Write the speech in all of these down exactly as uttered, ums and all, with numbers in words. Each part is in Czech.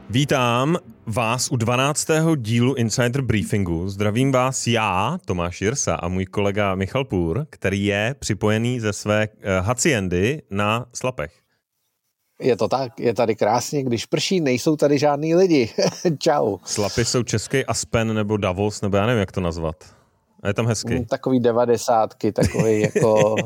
Vítám vás u dvanáctého dílu Insider Briefingu. Zdravím vás já, Tomáš Jirsa, a můj kolega Michal Půr, který je připojený ze své uh, hacyendy na Slapech. Je to tak, je tady krásně, když prší, nejsou tady žádný lidi. Čau. Slapy jsou český Aspen nebo Davos, nebo já nevím, jak to nazvat. A je tam hezky. Mm, takový devadesátky, takový jako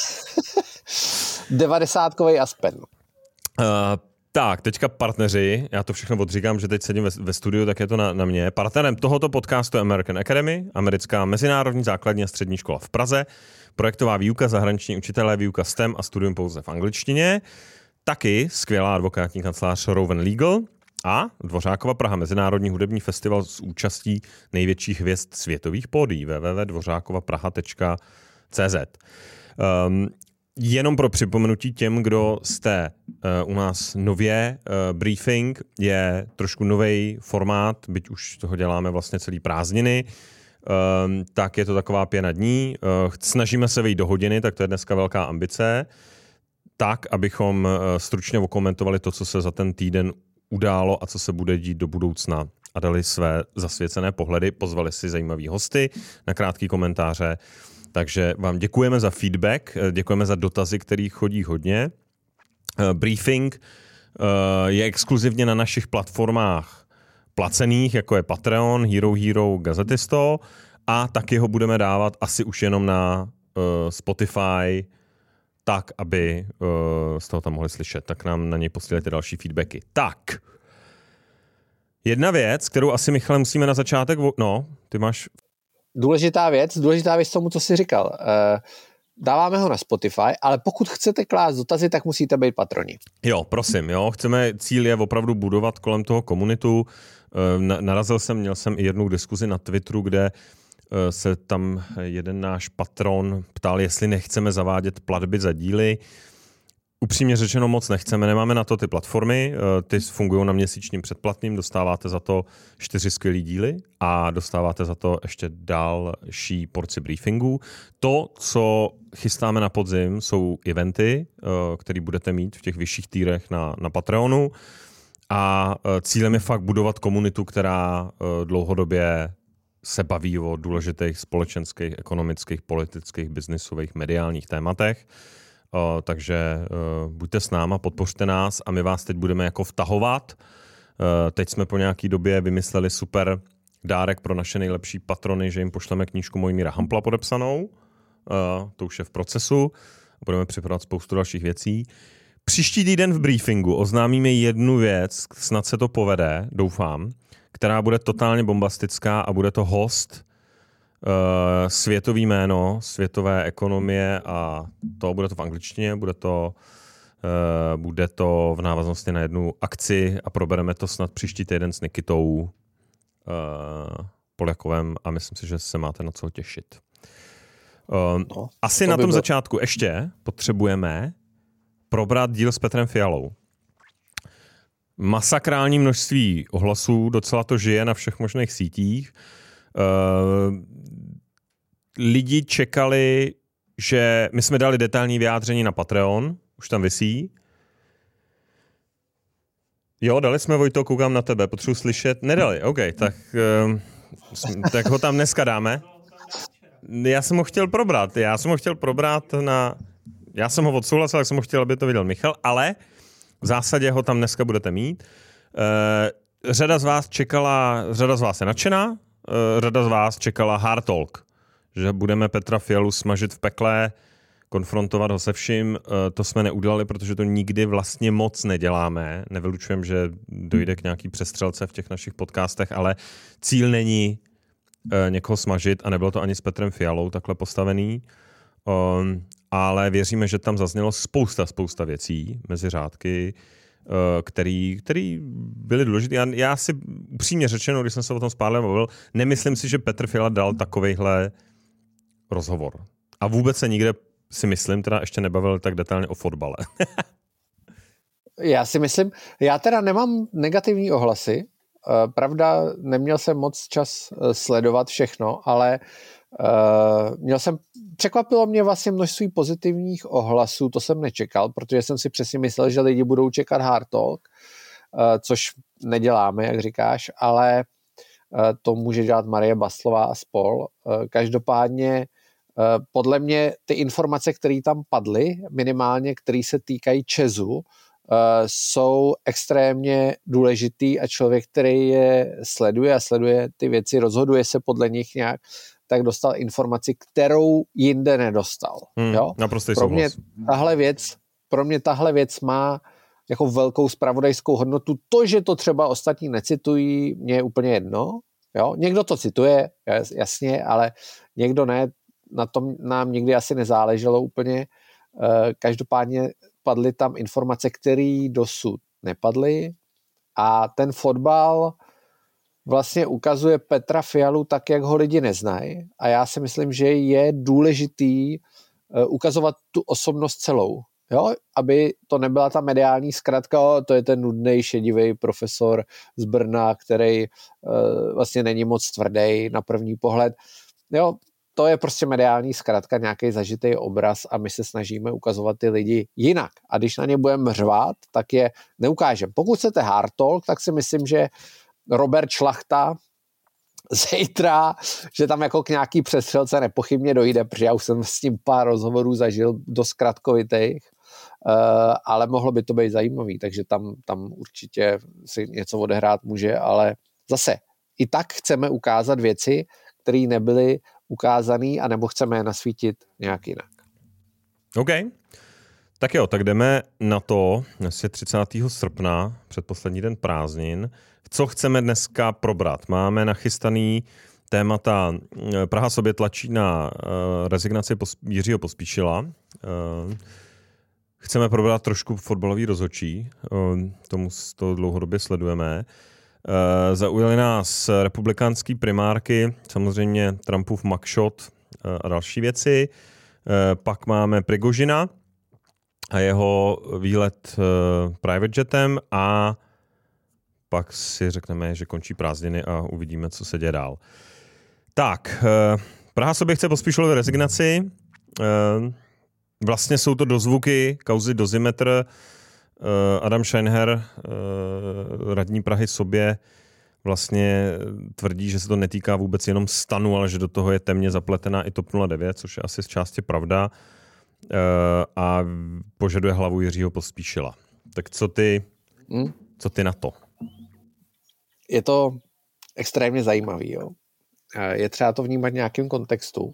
devadesátkový Aspen. Uh, tak, teďka partneři, já to všechno odříkám, že teď sedím ve, ve studiu, tak je to na, na mě. Partnerem tohoto podcastu je American Academy, americká mezinárodní základní a střední škola v Praze, projektová výuka, zahraniční učitelé, výuka S T E M a studium pouze v angličtině. Taky skvělá advokátní kancelář Rowan Legal a Dvořákova Praha, mezinárodní hudební festival s účastí největších hvězd světových pódií w w w tečka dvořákova praha tečka c z. Um, jenom pro připomenutí těm, kdo jste uh, u nás nově, uh, briefing je trošku nový formát, byť už toho děláme vlastně celý prázdniny, um, tak je to taková pěna dní. Uh, snažíme se vejít do hodiny, tak to je dneska velká ambice. Tak, abychom stručně okomentovali to, co se za ten týden událo a co se bude dít do budoucna a dali své zasvěcené pohledy, pozvali si zajímavý hosty na krátký komentáře. Takže vám děkujeme za feedback, děkujeme za dotazy, který chodí hodně. Briefing je exkluzivně na našich platformách placených, jako je Patreon, Hero Hero, Gazetisto, a taky ho budeme dávat asi už jenom na Spotify, tak, aby uh, z toho tam mohli slyšet. Tak nám na něj posílejte další feedbacky. Tak. Jedna věc, kterou asi, Michale, musíme na začátek... Vo- no, ty máš... Důležitá věc, důležitá věc tomu, co jsi říkal. Uh, dáváme ho na Spotify, ale pokud chcete klást dotazy, tak musíte být patroni. Jo, prosím, jo. Chceme, cíl je opravdu budovat kolem toho komunitu. Uh, na, narazil jsem, měl jsem i jednu diskuzi na Twitteru, kde se tam jeden náš patron ptal, jestli nechceme zavádět platby za díly. Upřímně řečeno moc nechceme, nemáme na to ty platformy, ty fungují na měsíčním předplatným, dostáváte za to čtyři skvělý díly a dostáváte za to ještě další porci briefingů. To, co chystáme na podzim, jsou eventy, které budete mít v těch vyšších týrech na, na Patreonu, a cílem je fakt budovat komunitu, která dlouhodobě se baví o důležitých společenských, ekonomických, politických, biznisových, mediálních tématech. O, takže o, buďte s náma, podpořte nás a my vás teď budeme jako vtahovat. O, teď jsme po nějaký době vymysleli super dárek pro naše nejlepší patrony, že jim pošleme knížku Mojmíra Hampla podepsanou. O, to už je v procesu. Budeme připravovat spoustu dalších věcí. Příští týden v briefingu oznámíme jednu věc, snad se to povede, doufám, která bude totálně bombastická a bude to host, uh, světový jméno, světové ekonomie, a to bude to v angličtině, bude to, uh, bude to v návaznosti na jednu akci a probereme to snad příští týden s Nikitou uh, Poljakovem a myslím si, že se máte na co těšit. Uh, no, asi to na tom byl... začátku ještě potřebujeme probrat díl s Petrem Fialou. Masakrální množství ohlasů, docela to žije na všech možných sítích. Uh, lidi čekali, že my jsme dali detailní vyjádření na Patreon, už tam visí. Jo, dali jsme, Vojto, koukám na tebe, potřebuji slyšet. Nedali, OK, tak, uh, tak ho tam dneska dáme. Já jsem ho chtěl probrat, já jsem ho chtěl probrat na... Já jsem ho odsouhlasil, tak jsem ho chtěl, aby to viděl Michal, ale v zásadě ho tam dneska budete mít. Uh, řada z vás čekala, řada z vás je nadšená, uh, řada z vás čekala hard talk, že budeme Petra Fialu smažit v pekle, konfrontovat ho se vším. Uh, to jsme neudělali, protože to nikdy vlastně moc neděláme. Nevylučujeme, že dojde k nějaký přestřelce v těch našich podcastech, ale cíl není uh, někoho smažit a nebylo to ani s Petrem Fialou takhle postavený. Um, ale věříme, že tam zaznělo spousta, spousta věcí mezi řádky, který, který byly důležité. Já, já si upřímně řečeno, když jsem se o tom spálil mluvil, nemyslím si, že Petr Fiala dal takovejhle rozhovor. A vůbec se nikde, si myslím, teda ještě nebavil tak detailně o fotbale. Já si myslím, já teda nemám negativní ohlasy. Pravda, neměl jsem moc čas sledovat všechno, ale Uh, měl jsem, překvapilo mě vlastně množství pozitivních ohlasů, to jsem nečekal, protože jsem si přesně myslel, že lidi budou čekat hard talk, což neděláme, jak říkáš, ale to může dělat Marie Baslová a spol. Každopádně podle mě ty informace, které tam padly, minimálně které se týkají Česu, jsou extrémně důležitý a člověk, který je sleduje a sleduje ty věci, rozhoduje se podle nich nějak, tak dostal informaci, kterou jinde nedostal. Hmm, jo? Naprostý pro mě souhlas. tahle věc, pro mě tahle věc má jako velkou zpravodajskou hodnotu. To, že to třeba ostatní necitují, mě je úplně jedno. Jo? Někdo to cituje, jasně, ale někdo ne. Na tom nám nikdy asi nezáleželo úplně. Každopádně padly tam informace, které dosud nepadly a ten fotbal vlastně ukazuje Petra Fialu tak, jak ho lidi neznají a já si myslím, že je důležitý ukazovat tu osobnost celou, jo? Aby to nebyla ta mediální zkratka, o, to je ten nudnej šedivý profesor z Brna, který uh, vlastně není moc tvrdý na první pohled. Jo, to je prostě mediální zkratka, nějaký zažitý obraz a my se snažíme ukazovat ty lidi jinak. A když na ně budeme řvát, tak je neukážeme. Pokud chcete hard talk, tak si myslím, že Robert Šlachta zítra, že tam jako k nějaký přestřelce nepochybně dojde, protože já už jsem s tím pár rozhovorů zažil dost zkratkovitých, ale mohlo by to být zajímavý, takže tam, tam určitě si něco odehrát může, ale zase i tak chceme ukázat věci, které nebyly ukázaný, anebo chceme je nasvítit nějak jinak. OK. Tak jo, tak jdeme na to, dnes je třicátého srpna, předposlední den prázdnin. Co chceme dneska probrat? Máme nachystaný témata. Praha sobě tlačí na uh, rezignaci Jiřího Pospíšila. Uh, chceme probrat trošku fotbalový rozhodčí. Uh, tomu to dlouhodobě sledujeme. Uh, zaujaly nás republikánský primárky, samozřejmě Trumpův mugshot uh, a další věci. Uh, pak máme Prigožina a jeho výlet uh, private jetem a pak si řekneme, že končí prázdniny a uvidíme, co se děje dál. Tak, uh, Praha sobě chce Pospíšilově rezignaci. Uh, vlastně jsou to dozvuky kauzy Dozimetr. Adam Scheinher, radní Prahy sobě, vlastně tvrdí, že se to netýká vůbec jenom stanu, ale že do toho je temně zapletená i TOP nula devět, což je asi z části pravda, a požaduje hlavu Jiřího Pospíšila. Tak co ty, hmm? co ty na to? Je to extrémně zajímavý. Jo? Je třeba to vnímat v nějakém kontextu.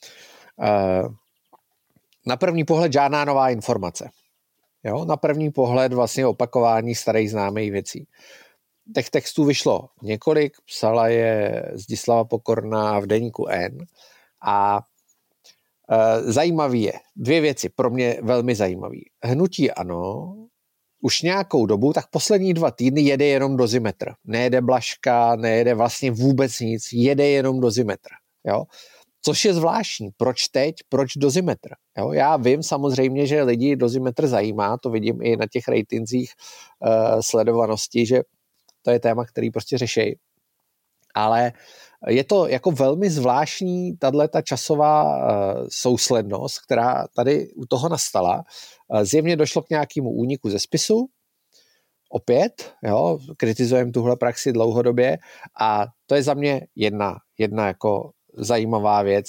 Na první pohled žádná nová informace. Jo, na první pohled vlastně opakování starých známých věcí. Těch textů vyšlo několik, psala je Zdislava Pokorná v deníku N a e, zajímavý je, dvě věci, pro mě velmi zajímavý. Hnutí ANO už nějakou dobu, tak poslední dva týdny jede jenom Dozimetr. Nejede Blažka, nejede vlastně vůbec nic, jede jenom Dozimetr. Jo? Což je zvláštní. Proč teď? Proč Dozimetr? Jo? Já vím samozřejmě, že lidi Dozimetr zajímá, to vidím i na těch ratingzích uh, sledovanosti, že to je téma, který prostě řeší. Ale je to jako velmi zvláštní tato časová uh, souslednost, která tady u toho nastala. Uh, zjevně došlo k nějakému úniku ze spisu. Opět, jo, kritizujeme tuhle praxi dlouhodobě a to je za mě jedna, jedna jako zajímavá věc.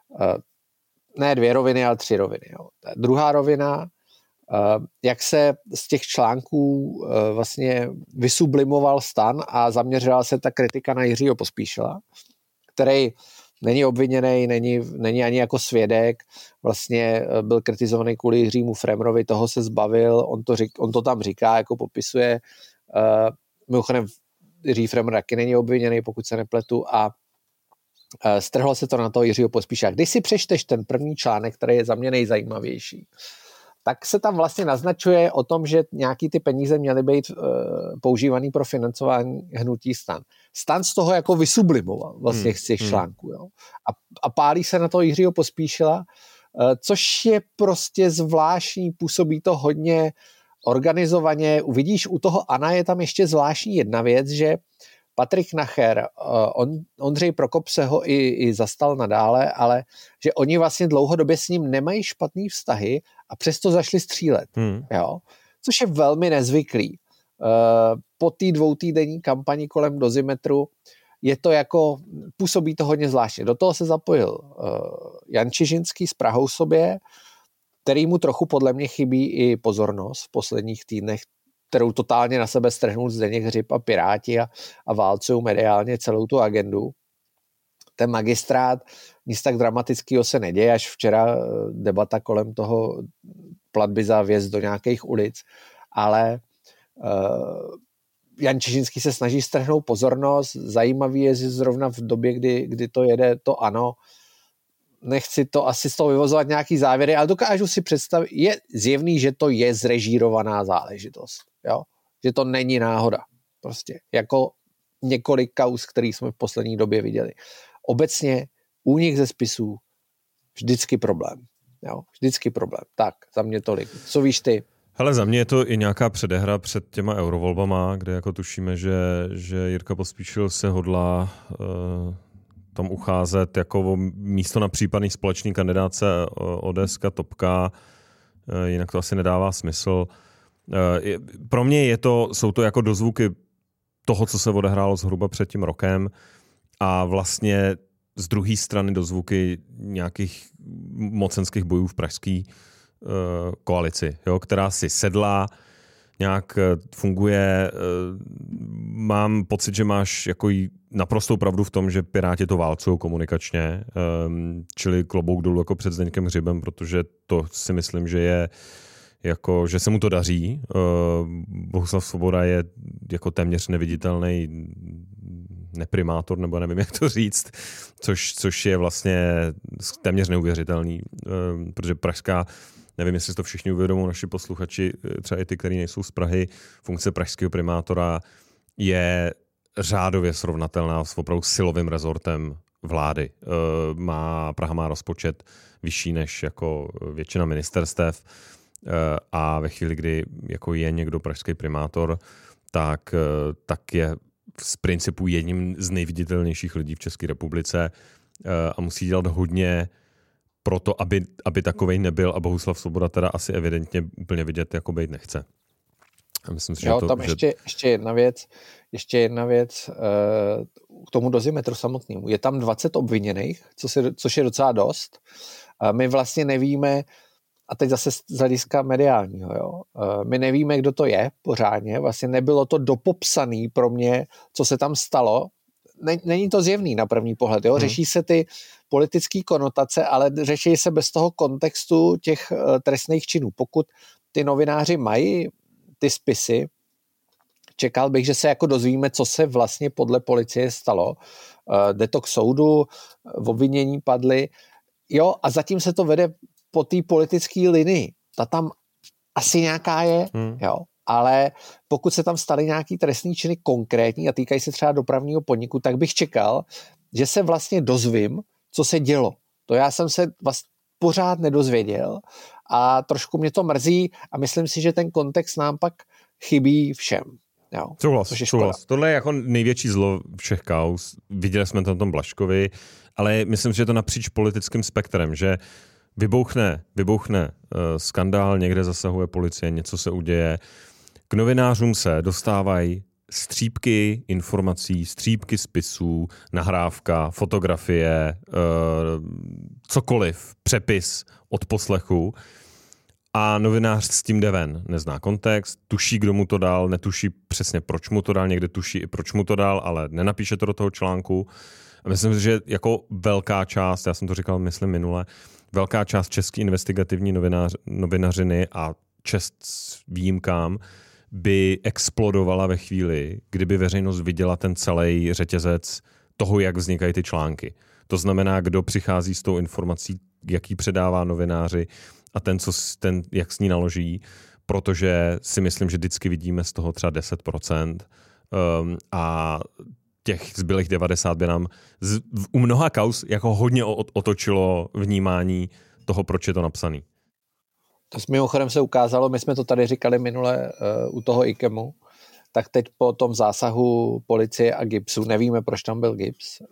Ne dvě roviny, ale tři roviny. Jo. Druhá rovina, jak se z těch článků vlastně vysublimoval stan a zaměřila se ta kritika na Jiřího Pospíšila, který není obviněný, není, není ani jako svědek, vlastně byl kritizovaný kvůli Jiřímu Fremrovi, toho se zbavil, on to, řík, on to tam říká, jako popisuje. Mimochodem Jiří Fremr taky není obviněný, pokud se nepletu, a strhlo se to na toho Jiřího Pospíšila. Když si přečteš ten první článek, který je za mě nejzajímavější, tak se tam vlastně naznačuje o tom, že nějaký ty peníze měly být uh, používaný pro financování hnutí STAN. STAN z toho jako vysublimoval vlastně z těch hmm. článků. Jo? A, a pálí se na toho Jiřího Pospíšila, uh, což je prostě zvláštní, působí to hodně organizovaně. Uvidíš, u toho Ana je tam ještě zvláštní jedna věc, že Patrik Nacher, on, Ondřej Prokop se ho i, i zastal nadále, ale že oni vlastně dlouhodobě s ním nemají špatný vztahy a přesto zašli střílet. Hmm. Jo? Což je velmi nezvyklý. Uh, po té dvoutýdenní kampani kolem dozimetru je to jako, působí to hodně zvláštně. Do toho se zapojil uh, Jan Čižinský s Prahou sobě, který mu trochu podle mě chybí i pozornost v posledních týdnech, kterou totálně na sebe strhnul Zdeněk Hřib a Piráti a, a válcují mediálně celou tu agendu. Ten magistrát, nic tak dramatického se neděje, až včera debata kolem toho platby za vjezd do nějakých ulic, ale uh, Jan Čižinský se snaží strhnout pozornost, zajímavý je, že zrovna v době, kdy, kdy to jede, to ANO, nechci to asi z toho vyvozovat nějaký závěry, ale dokážu si představit, je zjevný, že to je zrežírovaná záležitost, jo? Že to není náhoda, prostě, jako několik kauz, který jsme v poslední době viděli. Obecně únik ze spisů vždycky problém, jo? Vždycky problém. Tak, za mě tolik. Co víš ty? Hele, za mě je to i nějaká předehra před těma eurovolbama, kde jako tušíme, že, že Jirka Pospíšil se hodlá uh, tam ucházet jako místo na případný společný kandidáce O D S ka Topka, uh, jinak to asi nedává smysl. Uh, je, pro mě je to, jsou to jako dozvuky toho, co se odehrálo zhruba před tím rokem a vlastně z druhé strany dozvuky nějakých mocenských bojů v pražský koalici, jo, která si sedla, nějak funguje. Mám pocit, že máš jako naprostou pravdu v tom, že Piráti to válcují komunikačně, čili klobouk dolů jako před Zdeňkem Hřibem, protože to si myslím, že je jako, že se mu to daří. Bohuslav Svoboda je jako téměř neviditelný neprimátor, nebo nevím, jak to říct, což, což je vlastně téměř neuvěřitelný, protože pražská, nevím, jestli to všichni uvědomují, naši posluchači, třeba i ty, kteří nejsou z Prahy, funkce pražského primátora je řádově srovnatelná s opravdu silovým rezortem vlády. Má, Praha má rozpočet vyšší než jako většina ministerstev a ve chvíli, kdy jako je někdo pražský primátor, tak, tak je z principu jedním z nejviditelnějších lidí v České republice a musí dělat hodně pro to, aby, aby takovej nebyl a Bohuslav Svoboda teda asi evidentně úplně vidět jako bejt nechce. A myslím si, jo, že to, tam že... ještě, ještě jedna věc, ještě jedna věc uh, k tomu dozimetru samotnému. Je tam dvacet obviněných, co se, což je docela dost. Uh, my vlastně nevíme, a teď zase z hlediska mediálního, jo. My nevíme, kdo to je pořádně, vlastně nebylo to dopopsaný pro mě, co se tam stalo. Není to zjevný na první pohled, jo. Řeší se ty politické konotace, ale řeší se bez toho kontextu těch trestných činů. Pokud ty novináři mají ty spisy, čekal bych, že se jako dozvíme, co se vlastně podle policie stalo. Jde to k soudu, v obvinění padly, jo, a zatím se to vede po té politické linii. Ta tam asi nějaká je, hmm. jo, ale pokud se tam staly nějaký trestný činy konkrétní a týkají se třeba dopravního podniku, tak bych čekal, že se vlastně dozvím, co se dělo. To já jsem se vlastně pořád nedozvěděl a trošku mě to mrzí a myslím si, že ten kontext nám pak chybí všem. Jo, souhlas, souhlas. Tohle je jako největší zlo všech kauz. Viděli jsme to na tom Blažkovi, ale myslím, že je to napříč politickým spektrem, že Vybouchne, vybouchne uh, skandál, někde zasahuje policie, něco se uděje. K novinářům se dostávají střípky informací, střípky spisů, nahrávka, fotografie, uh, cokoliv, přepis od poslechu a novinář s tím jde ven. Nezná kontext, tuší, kdo mu to dal, netuší přesně, proč mu to dal, někde tuší i proč mu to dal, ale nenapíše to do toho článku. A myslím si, že jako velká část, já jsem to říkal, myslím minule, velká část české investigativní novinář, novinařiny a čest s výjimkám by explodovala ve chvíli, kdyby veřejnost viděla ten celý řetězec toho, jak vznikají ty články. To znamená, kdo přichází s tou informací, jaký předává novináři a ten, co, ten, jak s ní naloží, protože si myslím, že vždycky vidíme z toho třeba deset procent um, a těch zbylých devadesát by nám z, u mnoha kauz jako hodně otočilo vnímání toho, proč je to napsaný. To s mimochodem se ukázalo, my jsme to tady říkali minule uh, u toho IKEMu, tak teď po tom zásahu policie a GIBSu, nevíme, proč tam byl GIBS, uh,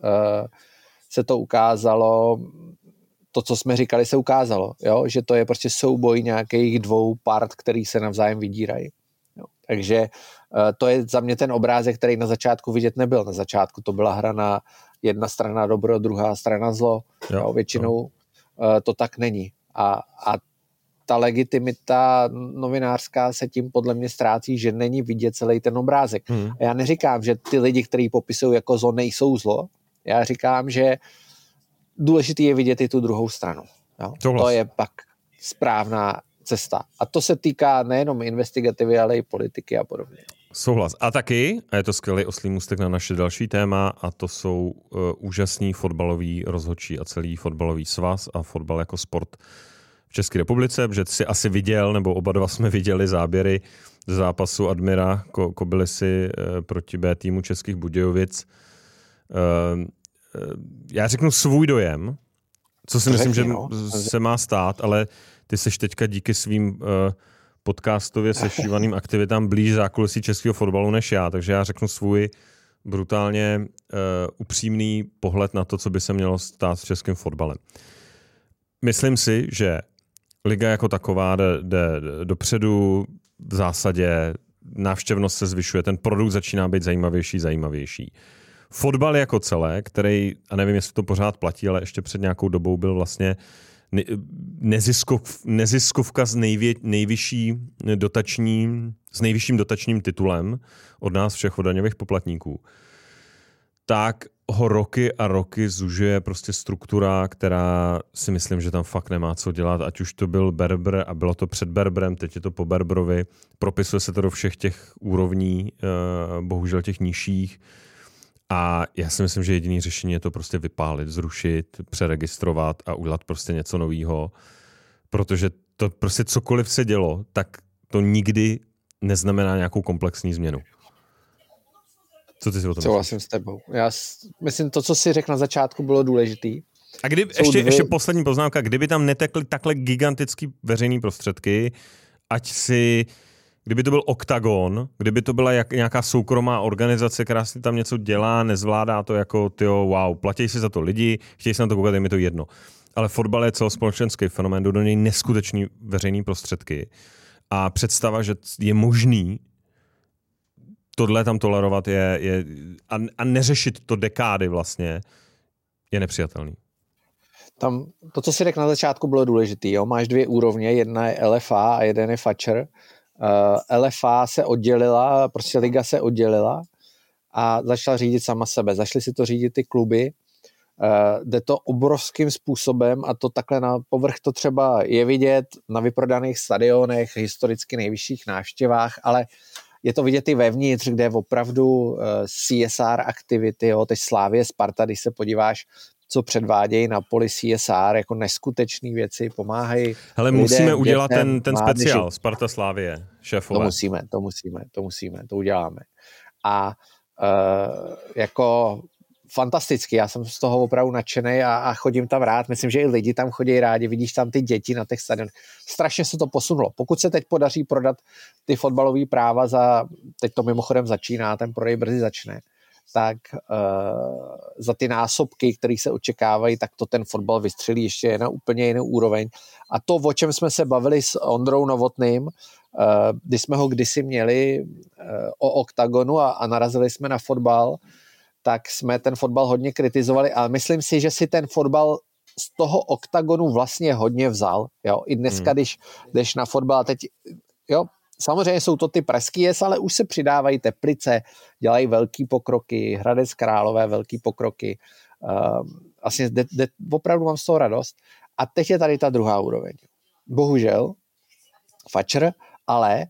se to ukázalo, to, co jsme říkali, se ukázalo, jo? Že to je prostě souboj nějakých dvou part, který se navzájem vydírají. Jo. Takže to je za mě ten obrázek, který na začátku vidět nebyl. Na začátku to byla hra na jedna strana dobro, druhá strana zlo. Jo, jo, většinou jo. To tak není. A, a ta legitimita novinářská se tím podle mě ztrácí, že není vidět celý ten obrázek. Hmm. A já neříkám, že ty lidi, kteří popisují jako zlo, nejsou zlo. Já říkám, že důležitý je vidět i tu druhou stranu. Jo? To je pak správná cesta. A to se týká nejenom investigativy, ale i politiky a podobně. Souhlas. A taky, a je to skvělý oslý můstek na naše další téma, a to jsou uh, úžasní fotbaloví rozhodčí a celý fotbalový svaz a fotbal jako sport v České republice, protože jsi asi viděl, nebo oba dva jsme viděli záběry z zápasu Admira Ko- Kobylisy uh, proti B týmu Českých Budějovic. Uh, uh, já řeknu svůj dojem, co si to myslím, řekni, že no. se má stát, ale ty seš teďka díky svým uh, podcastově sešívaným aktivitám blíž zákulisí českého fotbalu než já, takže já řeknu svůj brutálně uh, upřímný pohled na to, co by se mělo stát s českým fotbalem. Myslím si, že liga jako taková jde, jde dopředu, v zásadě návštěvnost se zvyšuje, ten produkt začíná být zajímavější, zajímavější. Fotbal jako celé, který, a nevím, jestli to pořád platí, ale ještě před nějakou dobou byl vlastně Neziskov, neziskovka s nejvě, nejvyšší dotační, s nejvyšším dotačním titulem od nás všech, od daňových poplatníků, tak ho roky a roky zužuje prostě struktura, která si myslím, že tam fakt nemá co dělat, ať už to byl Berber a bylo to před Berberem, teď je to po Berberovi, propisuje se to do všech těch úrovní, bohužel těch nižších. A já si myslím, že jediný řešení je to prostě vypálit, zrušit, přeregistrovat a udělat prostě něco nového. Protože to prostě cokoliv se dělo, tak to nikdy neznamená nějakou komplexní změnu. Co ty si o tom myslíš? Souhlasím s tebou. Já myslím, to, co jsi řekl na začátku, bylo důležitý. A kdyby, ještě, dvě... ještě poslední poznámka, kdyby tam netekly takhle gigantický veřejný prostředky, ať si... Kdyby to byl Oktagon, kdyby to byla jak, nějaká soukromá organizace, která si tam něco dělá, nezvládá to jako, tyjo, wow, platí si za to lidi, chtějí se na to koukat, je mi to jedno. Ale fotbal je celospolečenský fenomén, do něj neskutečný veřejný prostředky. A představa, že je možný tohle tam tolerovat je, je a, a neřešit to dekády vlastně, je nepřijatelný. Tam to, co si řekl na začátku, bylo důležitý. Jo? Máš dvě úrovně, jedna je L F A a jeden je Fatcher. Uh, L F A se oddělila, prostě liga se oddělila a začala řídit sama sebe. Zašly si to řídit ty kluby. Uh, jde to obrovským způsobem a to takhle na povrch to třeba je vidět na vyprodaných stadionech, historicky nejvyšších návštěvách, ale je to vidět i vevnitř, kde je opravdu uh, C S R aktivity, jo, teď Slavie Sparta, když se podíváš, co předvádějí na poli C S R, jako neskutečné věci, pomáhají. Hele, musíme udělat dětem, ten, ten speciál, Sparta Slavie, šéfové. To musíme, to musíme, to musíme, to uděláme. A uh, jako fantasticky, já jsem z toho opravdu nadšený a, a chodím tam rád, myslím, že i lidi tam chodí rádi, vidíš tam ty děti na těch stadionech. Strašně se to posunulo. Pokud se teď podaří prodat ty fotbalové práva za, teď to mimochodem začíná, ten prodej brzy začne, tak uh, za ty násobky, které se očekávají, tak to ten fotbal vystřelí ještě na úplně jinou úroveň. A to, o čem jsme se bavili s Ondrou Novotným, uh, když jsme ho kdysi měli uh, o Oktagonu a, a narazili jsme na fotbal, tak jsme ten fotbal hodně kritizovali, ale myslím si, že si ten fotbal z toho Oktagonu vlastně hodně vzal. Jo? I dneska, hmm. když jdeš na fotbal, teď jo, samozřejmě jsou to ty pražský jes, ale už se přidávají Teplice, dělají velký pokroky, Hradec Králové velký pokroky. Uh, vlastně de, de, opravdu mám z toho radost. A teď je tady ta druhá úroveň. Bohužel, Fatcher, ale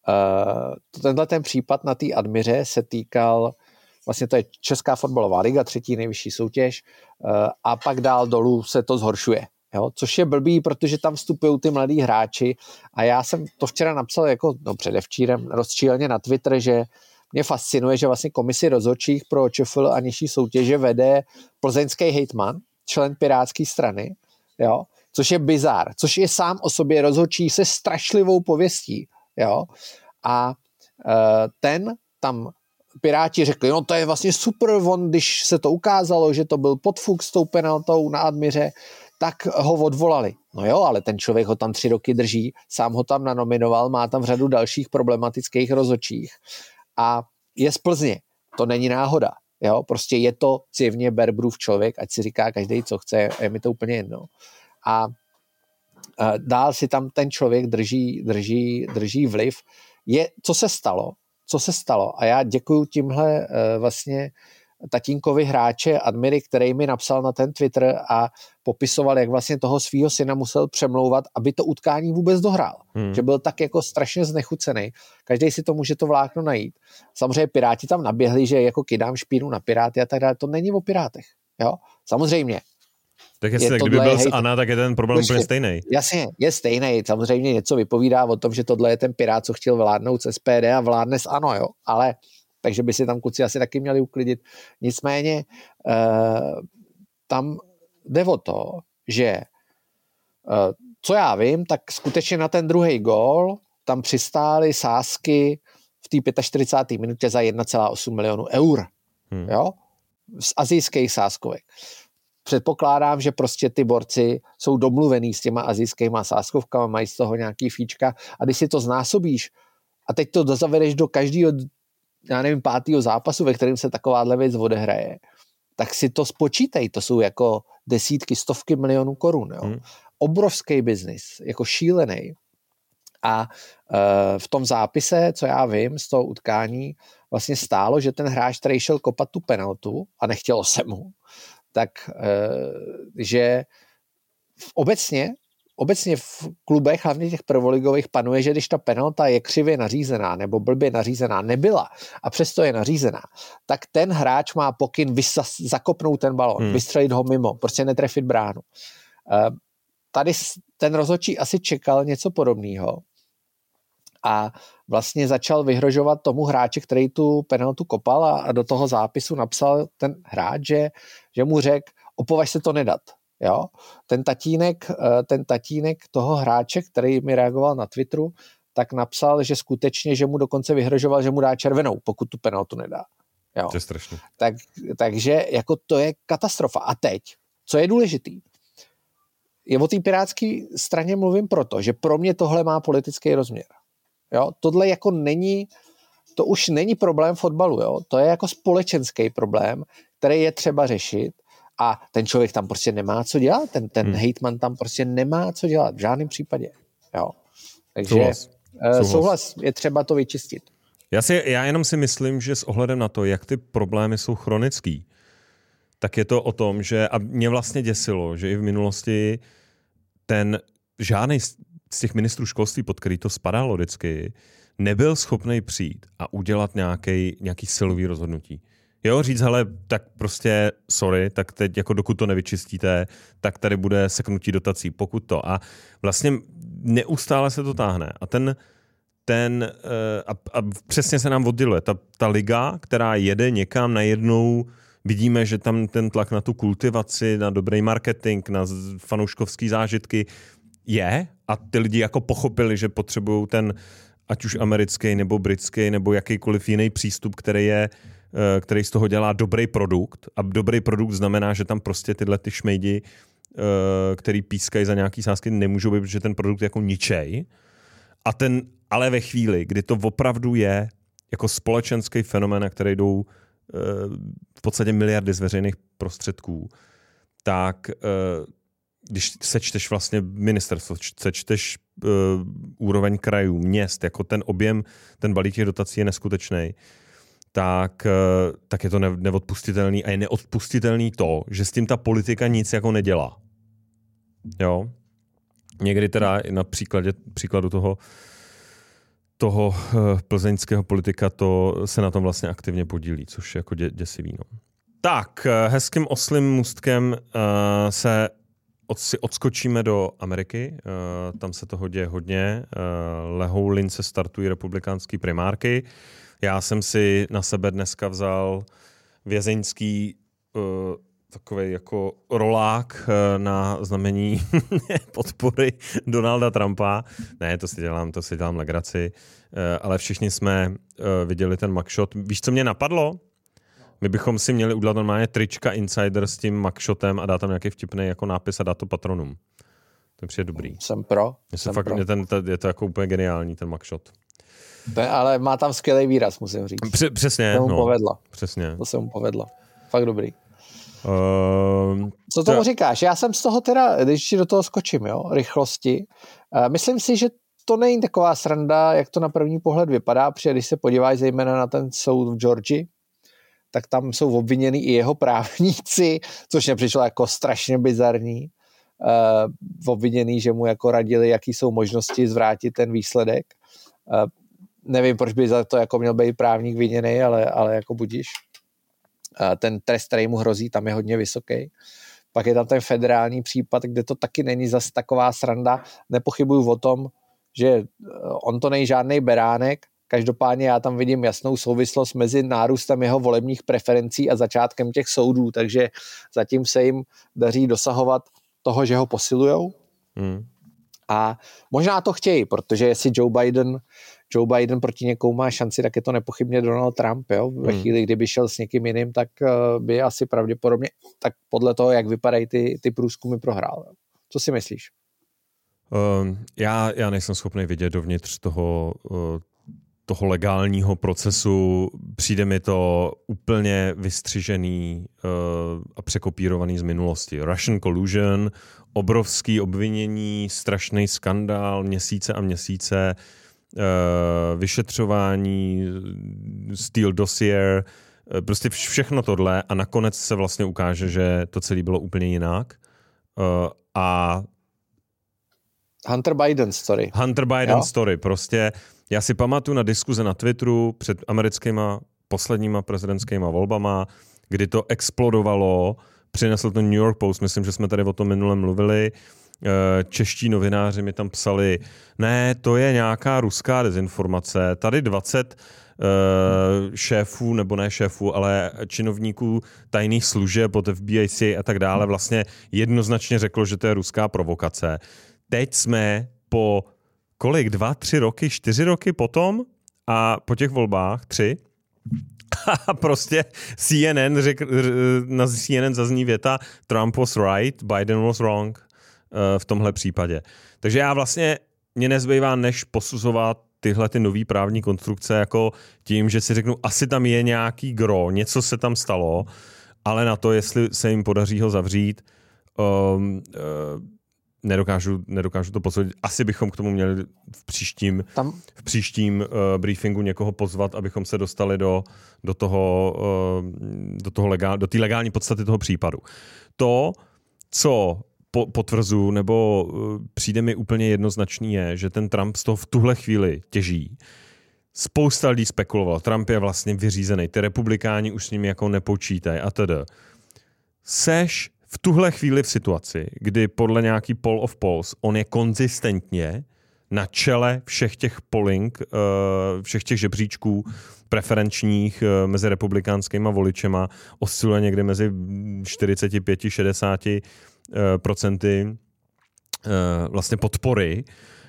uh, tenhle ten případ na té Admiře se týkal, vlastně to je Česká fotbalová liga, třetí nejvyšší soutěž, uh, a pak dál dolů se to zhoršuje. Jo, což je blbý, protože tam vstupují ty mladí hráči a já jsem to včera napsal jako, no předevčírem rozčíleně na Twitter, že mě fascinuje, že vlastně komisi rozhodčích pro ČFL a nižší soutěže vede plzeňský hejtman, člen pirátské strany, jo, což je bizár, což je sám o sobě rozhodčí se strašlivou pověstí, jo, a e, ten tam Piráti řekli, no to je vlastně super, on, když se to ukázalo, že to byl podfuk s tou penaltou na Admiře, tak ho odvolali. No jo, ale ten člověk ho tam tři roky drží, sám ho tam nanominoval, má tam řadu dalších problematických rozhodčích a je z Plzně. To není náhoda. Jo? Prostě je to zjevně Berberův člověk, ať si říká každý, co chce, je mi to úplně jedno. A dál si tam ten člověk drží, drží, drží vliv. Je, co se stalo? Co se stalo? A já děkuju tímhle vlastně tatínkovi hráče Admiry, který mi napsal na ten Twitter a popisoval, jak vlastně toho svýho syna musel přemlouvat, aby to utkání vůbec dohrál. Hmm. Že byl tak jako strašně znechucený. Každý si to může to vlákno najít. Samozřejmě Piráti tam naběhli, že jako kydám špínu na Piráty a tak dále. To není o Pirátech. Jo? Samozřejmě. Tak jestli, tak kdyby byl z Ana, tak je ten problém úplně stejný. Jasně, je stejný. Samozřejmě něco vypovídá o tom, že tohle je ten Pirát, co chtěl vládnout z S P D a vládne z Ano, jo. Ale takže by si tam kluci asi taky měli uklidit. Nicméně uh, tam jde o to, že uh, co já vím, tak skutečně na ten druhý gól tam přistály sázky v té čtyřicáté páté minutě za jedna celá osm milionu eur. Hmm. Jo? Z asijských sázkovek. Předpokládám, že prostě ty borci jsou domluvený s těma asijskýma sázkovkama, mají z toho nějaký fíčka a když si to znásobíš a teď to zavedeš do každého, já nevím, pátého zápasu, ve kterém se takováhle věc odehraje, tak si to spočítej, to jsou jako desítky, stovky milionů korun. Jo? Hmm. Obrovský biznis, jako šílený. A e, v tom zápise, co já vím z toho utkání, vlastně stálo, že ten hráč, který šel kopat tu penaltu a nechtělo se mu, tak e, že v obecně Obecně v klubech, hlavně těch prvoligových, panuje, že když ta penalta je křivě nařízená nebo blbě nařízená nebyla a přesto je nařízená, tak ten hráč má pokyn vysas, zakopnout ten balón, hmm. vystřelit ho mimo, prostě netrefit bránu. Tady ten rozhodčí asi čekal něco podobného a vlastně začal vyhrožovat tomu hráči, který tu penaltu kopal a do toho zápisu napsal ten hráč, že, že mu řekl, opovaž se to nedat. Jo? Ten tatínek, ten tatínek toho hráče, který mi reagoval na Twitteru, tak napsal, že skutečně, že mu dokonce vyhrožoval, že mu dá červenou, pokud tu penaltu nedá. Jo? To je strašný. Tak, takže jako to je katastrofa. A teď, co je důležitý? Je o té pirátské straně mluvím proto, že pro mě tohle má politický rozměr. Jo? Tohle jako není, to už není problém fotbalu. Jo? To je jako společenský problém, který je třeba řešit. A ten člověk tam prostě nemá co dělat, ten, ten hmm. hejtman tam prostě nemá co dělat, v žádném případě. Jo. Takže souhlas. Uh, souhlas, je třeba to vyčistit. Já, si, já jenom si myslím, že s ohledem na to, jak ty problémy jsou chronický, tak je to o tom, že a mě vlastně děsilo, že i v minulosti ten žádný z těch ministrů školství, pod který to spadalo vždycky, nebyl schopný přijít a udělat nějaký, nějaký silový rozhodnutí. Jo, říct, hele, tak prostě sorry, tak teď jako dokud to nevyčistíte, tak tady bude seknutí dotací, pokud to. A vlastně neustále se to táhne. A ten, ten a, a přesně se nám odděluje. Ta, ta liga, která jede někam najednou, vidíme, že tam ten tlak na tu kultivaci, na dobrý marketing, na fanouškovský zážitky je a ty lidi jako pochopili, že potřebují ten ať už americký nebo britský nebo jakýkoliv jiný přístup, který je který z toho dělá dobrý produkt. A dobrý produkt znamená, že tam prostě tyhle ty šmejdi, který pískají za nějaký sázky, nemůžou být, protože ten produkt je jako ničej. A ten, ale ve chvíli, kdy to opravdu je jako společenský fenomén, na který jdou v podstatě miliardy z veřejných prostředků, tak když sečteš vlastně ministerstvo, sečteš úroveň krajů, měst, jako ten objem, ten balík těch dotací je neskutečný, tak, tak je to neodpustitelný a je neodpustitelný to, že s tím ta politika nic jako nedělá. Jo? Někdy teda na příkladě, příkladu toho, toho plzeňského politika to se na tom vlastně aktivně podílí, což je jako dě, děsivý. No. Tak, hezkým oslým můstkem uh, se od, si odskočíme do Ameriky. Uh, tam se toho děje hodně. Uh, lehou lince startují republikánský primárky. Já jsem si na sebe dneska vzal vězeňský uh, takovej jako rolák uh, na znamení podpory Donalda Trumpa. Ne, to si dělám, to si dělám legraci. Uh, ale všichni jsme uh, viděli ten mugshot. Víš, co mě napadlo? My bychom si měli udělat normálně trička Insider s tím mugshotem a dát tam nějaký vtipný jako nápis a dát to patronům. To přijde dobrý. Jsem pro. Jsem jsem fakt, pro. Ten, ten, je to jako úplně geniální, ten mugshot. Ale má tam skvělý výraz, musím říct. Pře- přesně, to mu no. povedlo. Přesně. To se mu povedlo. Fakt dobrý. Uh, Co tomu říkáš? Já jsem z toho teda, když do toho skočím, jo, rychlosti. Uh, myslím si, že to není taková sranda, jak to na první pohled vypadá, protože když se podíváš zejména na ten soud v Georgii, tak tam jsou obviněni i jeho právníci, což mě přišlo jako strašně bizarní. Uh, obviněný, že mu jako radili, jaký jsou možnosti zvrátit ten výsledek. Uh, nevím, proč by za to jako měl být právník viněný, ale, ale jako budíš. Uh, ten trest, který mu hrozí, tam je hodně vysoký. Pak je tam ten federální případ, kde to taky není zas taková sranda. Nepochybuju o tom, že on to není žádný beránek. Každopádně já tam vidím jasnou souvislost mezi nárůstem jeho volebních preferencí a začátkem těch soudů, takže zatím se jim daří dosahovat toho, že ho posilujou. Hmm. A možná to chtějí, protože jestli Joe Biden, Joe Biden proti někomu má šanci, tak je to nepochybně Donald Trump. Jo? Ve hmm. chvíli, kdyby šel s někým jiným, tak by asi pravděpodobně, tak podle toho, jak vypadají ty, ty průzkumy, prohrál. Co si myslíš? Uh, já, já nejsem schopný vidět dovnitř toho, uh, toho legálního procesu. Přijde mi to úplně vystřižený uh, a překopírovaný z minulosti. Russian collusion, obrovský obvinění, strašný skandál, měsíce a měsíce, uh, vyšetřování, Steele dossier, uh, prostě všechno tohle a nakonec se vlastně ukáže, že to celé bylo úplně jinak. Uh, a Hunter Biden story. Hunter Biden jo? story. Prostě já si pamatuju na diskuze na Twitteru před americkýma posledníma prezidentskýma volbama, kdy to explodovalo, přinesl to New York Post, myslím, že jsme tady o tom minule mluvili, čeští novináři mi tam psali, ne, to je nějaká ruská dezinformace, tady dvacet šéfů, nebo ne šéfů, ale činovníků tajných služeb od F B I, C I A a tak dále vlastně jednoznačně řeklo, že to je ruská provokace. Teď jsme po kolik, dva, tři roky, čtyři roky potom a po těch volbách, tři, a prostě C N N, řek, na C N N zazní věta Trump was right, Biden was wrong v tomhle případě. Takže já vlastně, mě nezbývá než posuzovat tyhle ty nový právní konstrukce jako tím, že si řeknu, asi tam je nějaký gro, něco se tam stalo, ale na to, jestli se jim podaří ho zavřít, um, uh, Nedokážu, nedokážu to posoudit. Asi bychom k tomu měli v příštím, Tam... v příštím uh, briefingu někoho pozvat, abychom se dostali do, do toho, uh, do toho legál, do té legální podstaty toho případu. To, co po, potvrzuji, nebo uh, přijde mi úplně jednoznačný, je, že ten Trump z toho v tuhle chvíli těží. Spousta lidí spekuloval. Trump je vlastně vyřízený. Ty republikáni už s ním jako nepočítají a teda. Seš v tuhle chvíli v situaci, kdy podle nějaký poll of polls on je konzistentně na čele všech těch polling, všech těch žebříčků preferenčních mezi republikánskýma voličema, osciluje někde mezi čtyřicet pět až šedesát procenty vlastně podpory.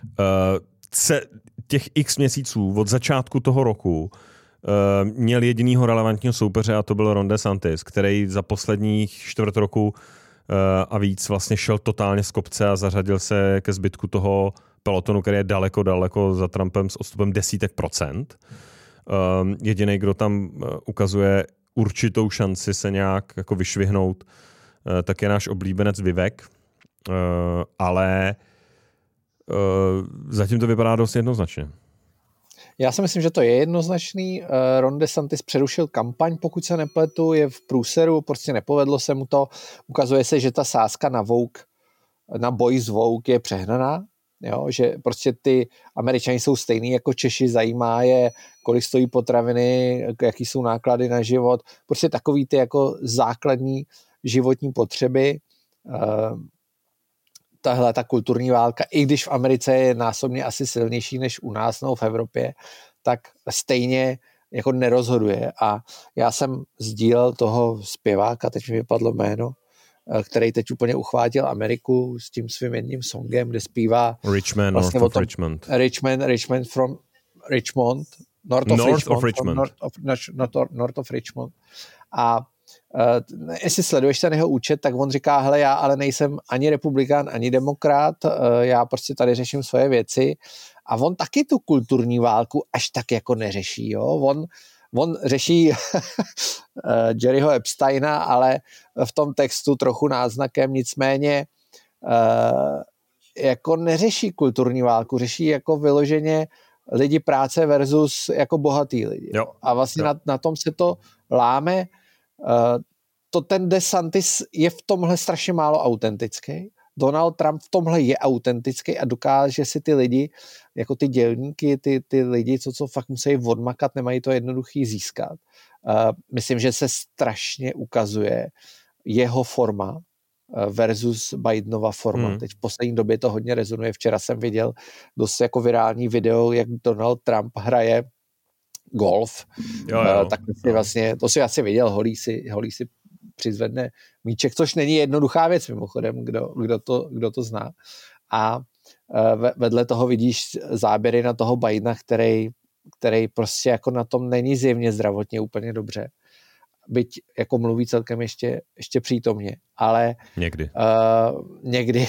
Těch x měsíců od začátku toho roku Uh, měl jedinýho relevantního soupeře a to byl Ron DeSantis, který za posledních čtvrt roku uh, a víc vlastně šel totálně z kopce a zařadil se ke zbytku toho pelotonu, který je daleko, daleko za Trumpem s odstupem desítek procent. Uh, jediný, kdo tam uh, ukazuje určitou šanci se nějak jako vyšvihnout, uh, tak je náš oblíbenec Vivek, uh, ale uh, zatím to vypadá dost jednoznačně. Já si myslím, že to je jednoznačný. Ron DeSantis přerušil kampaň, pokud se nepletu, je v průseru, prostě nepovedlo se mu to. Ukazuje se, že ta sázka na Vogue, na boj s Vogue je přehnaná, jo? Že prostě ty Američani jsou stejný jako Češi, zajímá je, kolik stojí potraviny, jaký jsou náklady na život, prostě takový ty jako základní životní potřeby. Tahle ta kulturní válka, i když v Americe je násobně asi silnější než u nás nebo v Evropě, tak stejně jako nerozhoduje. A já jsem sdílel toho zpěváka, teď mi vypadlo jméno, který teď úplně uchvátil Ameriku s tím svým jedním songem, kde zpívá Richmond, vlastně North of Richmond. Richmond, Richmond from Richmond, North of North Richmond, of Richmond. North of, north, north of Richmond. A uh, jestli sleduješ ten jeho účet, tak on říká, hele, já ale nejsem ani republikán, ani demokrat, uh, já prostě tady řeším svoje věci. A on taky tu kulturní válku až tak jako neřeší, jo. On, on řeší Jerryho Epsteina, ale v tom textu trochu náznakem, nicméně uh, jako neřeší kulturní válku, řeší jako vyloženě lidi práce versus jako bohatý lidi. Jo. A vlastně jo. na, na tom se to láme. Uh, to ten DeSantis je v tomhle strašně málo autentický. Donald Trump v tomhle je autentický a dokáže si ty lidi, jako ty dělníky, ty, ty lidi, co, co fakt musí odmakat, nemají to jednoduchý získat. Uh, myslím, že se strašně ukazuje jeho forma versus Bidenova forma. Hmm. Teď v poslední době to hodně rezonuje. Včera jsem viděl dost jako virální video, jak Donald Trump hraje golf. Jo, jo. Uh, tak si vlastně, to si asi viděl, holí si, holí si přizvedne míček, což není jednoduchá věc mimochodem, kdo, kdo, to, kdo to zná. A uh, vedle toho vidíš záběry na toho Bidena, který, který prostě jako na tom není zjevně zdravotně úplně dobře. Byť jako mluví celkem ještě, ještě přítomně, ale někdy. Uh, někdy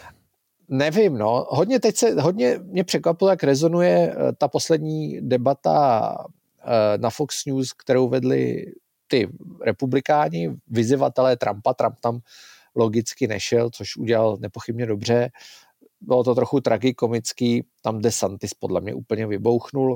nevím, no. Hodně teď se, hodně mě překvapilo, jak rezonuje uh, ta poslední debata uh, na Fox News, kterou vedli ty republikáni, vyzývatelé Trumpa. Trump tam logicky nešel, což udělal nepochybně dobře. Bylo to trochu tragikomický, tam DeSantis podle mě úplně vybouchnul.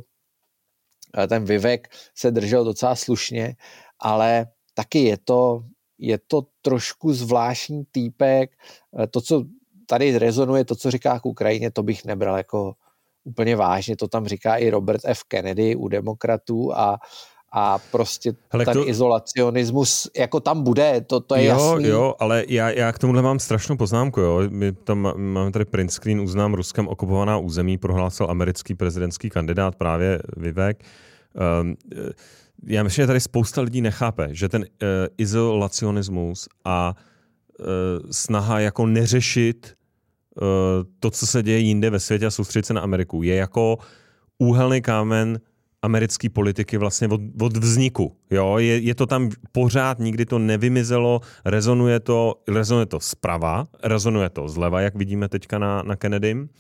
Uh, ten Vivek se držel docela slušně, ale taky je to, je to trošku zvláštní týpek. To, co tady rezonuje, to, co říká k Ukrajině, to bych nebral jako úplně vážně. To tam říká i Robert F. Kennedy u demokratů a, a prostě Hele, ten to... izolacionismus jako tam bude, to, to je jo, jasný. Jo, ale já, já k tomuhle mám strašnou poznámku. Jo. My tam máme tady print screen, uznám Ruskem okupovaná území, prohlásil americký prezidentský kandidát právě Vivek. Um, Já myslím, že tady spousta lidí nechápe, že ten uh, izolacionismus a uh, snaha jako neřešit uh, to, co se děje jinde ve světě a soustředit se na Ameriku, je jako úhelný kámen americké politiky vlastně od, od vzniku. Jo? Je, je to tam pořád, nikdy to nevymizelo, rezonuje to, rezonuje to zprava, rezonuje to zleva, jak vidíme teďka na, na Kennedym.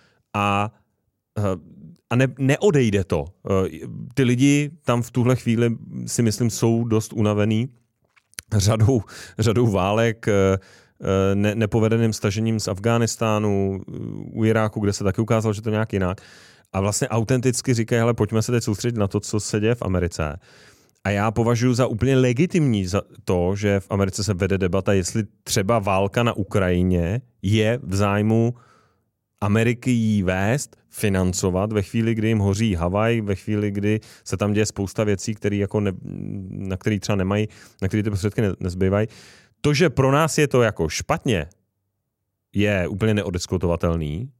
A uh, A ne, neodejde to. Ty lidi tam v tuhle chvíli si myslím jsou dost unavený řadou, řadou válek, ne, nepovedeným stažením z Afghánistánu, u Iráku, kde se taky ukázalo, že to nějak jinak. A vlastně autenticky říkají, hele, pojďme se teď soustředit na to, co se děje v Americe. A já považuji za úplně legitimní za to, že v Americe se vede debata, jestli třeba válka na Ukrajině je v zájmu Ameriky jí vést, financovat ve chvíli, kdy jim hoří Havaj, ve chvíli, kdy se tam děje spousta věcí, který jako ne, na které třeba nemají, na které ty prostředky ne, nezbývají. To, že pro nás je to jako špatně, je úplně neodiskutovatelný.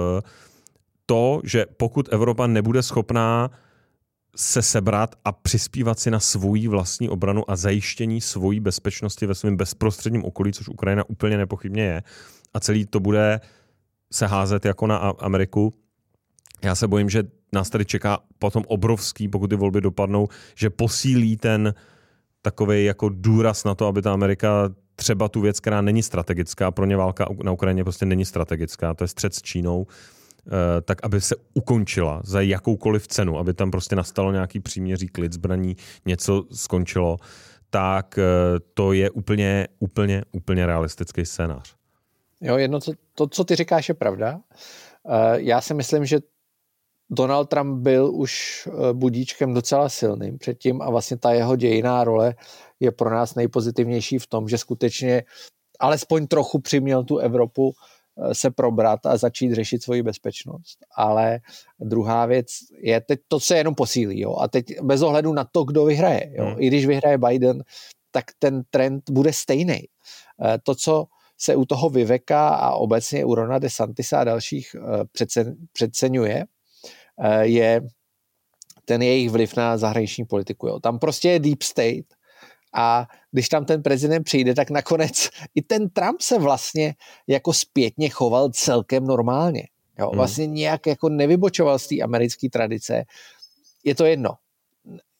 To, že pokud Evropa nebude schopná se sebrat a přispívat si na svoji vlastní obranu a zajištění svojí bezpečnosti ve svém bezprostředním okolí, což Ukrajina úplně nepochybně je, a celý to bude se házet jako na Ameriku. Já se bojím, že nás tady čeká potom obrovský, pokud ty volby dopadnou, že posílí ten takovej jako důraz na to, aby ta Amerika třeba tu věc, která není strategická, pro ně válka na Ukrajině prostě není strategická, to je střet s Čínou, tak aby se ukončila za jakoukoliv cenu, aby tam prostě nastalo nějaký příměří, klid zbraní, něco skončilo, tak to je úplně, úplně, úplně realistický scénář. Jo, jedno, co, to, co ty říkáš, je pravda. Já si myslím, že Donald Trump byl už budíčkem docela silným předtím a vlastně ta jeho dějinná role je pro nás nejpozitivnější v tom, že skutečně alespoň trochu přiměl tu Evropu se probrat a začít řešit svoji bezpečnost. Ale druhá věc je, teď to se jenom posílí. Jo? A teď bez ohledu na to, kdo vyhraje. Jo? Hmm. I když vyhraje Biden, tak ten trend bude stejný. To, co se u toho Viveka a obecně u Rona DeSantisa a dalších přeceňuje, je ten jejich vliv na zahraniční politiku. Jo. Tam prostě je deep state a když tam ten prezident přijde, tak nakonec i ten Trump se vlastně jako zpětně choval celkem normálně. Jo. Vlastně nějak jako nevybočoval z té americké tradice. Je to jedno.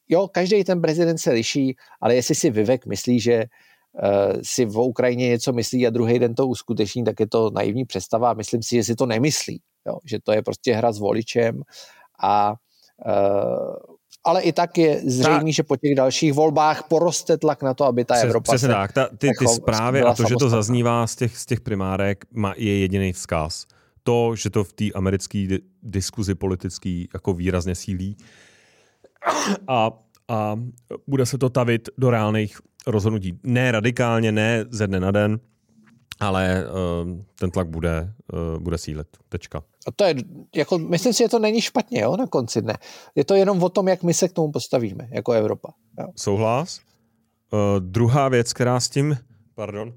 jo, každý ten prezident se liší, ale jestli si Vivek myslí, že uh, si v Ukrajině něco myslí a druhý den to uskuteční, tak je to naivní představa a myslím si, že si to nemyslí. Jo, že to je prostě hra s voličem a uh, ale i tak je zřejmé, že po těch dalších volbách poroste tlak na to, aby ta Přes, Evropa přesně se tak. Ta, ty, ty zprávy a to, že to zaznívá z těch, z těch primárek, má, je jediný vzkaz. To, že to v té americké diskuzi politické jako výrazně sílí a, a bude se to tavit do reálných rozhodnutí. Ne radikálně, ne ze dne na den, ale uh, ten tlak bude, uh, bude sílit. Tečka. A to je, jako, myslím si, že to není špatně, jo, na konci dne. Je to jenom o tom, jak my se k tomu postavíme, jako Evropa. Jo. Souhlas. Uh, druhá věc, která s tím, pardon,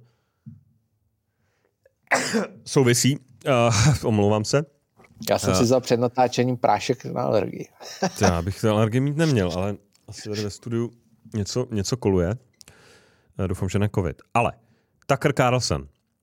souvisí, uh, omlouvám se. Já jsem uh, si vzal před natáčením prášek na alergii. Já bych to alergii mít neměl, ale asi tady ve studiu něco, něco koluje. Uh, doufám, že ne covid. Ale Tucker Carlson.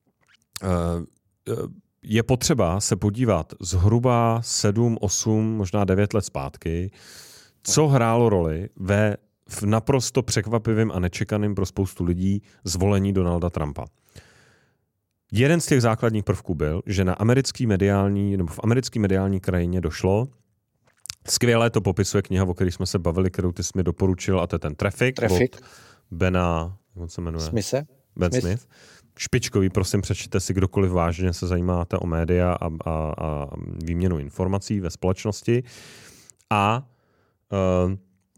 Uh, uh, je potřeba se podívat zhruba sedm, osm, možná devět let zpátky, co hrálo roli ve v naprosto překvapivým a nečekaným pro spoustu lidí zvolení Donalda Trumpa. Jeden z těch základních prvků byl, že na americký mediální, nebo v americké mediální krajině došlo, skvěle to popisuje kniha, o které jsme se bavili, kterou ty jsi mi doporučil, a to je ten Traffic, Traffic. od Bena, jak on se jmenuje? Smithe. Ben Smith. Smith. Špičkový, prosím, přečtěte si, kdokoliv vážně se zajímáte o média a, a, a výměnu informací ve společnosti. A uh, uh,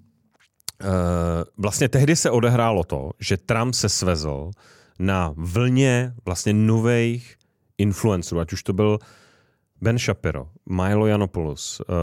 vlastně tehdy se odehrálo to, že Trump se svezl na vlně vlastně nových influencerů, ať už to byl Ben Shapiro, Milo Yiannopoulos, uh,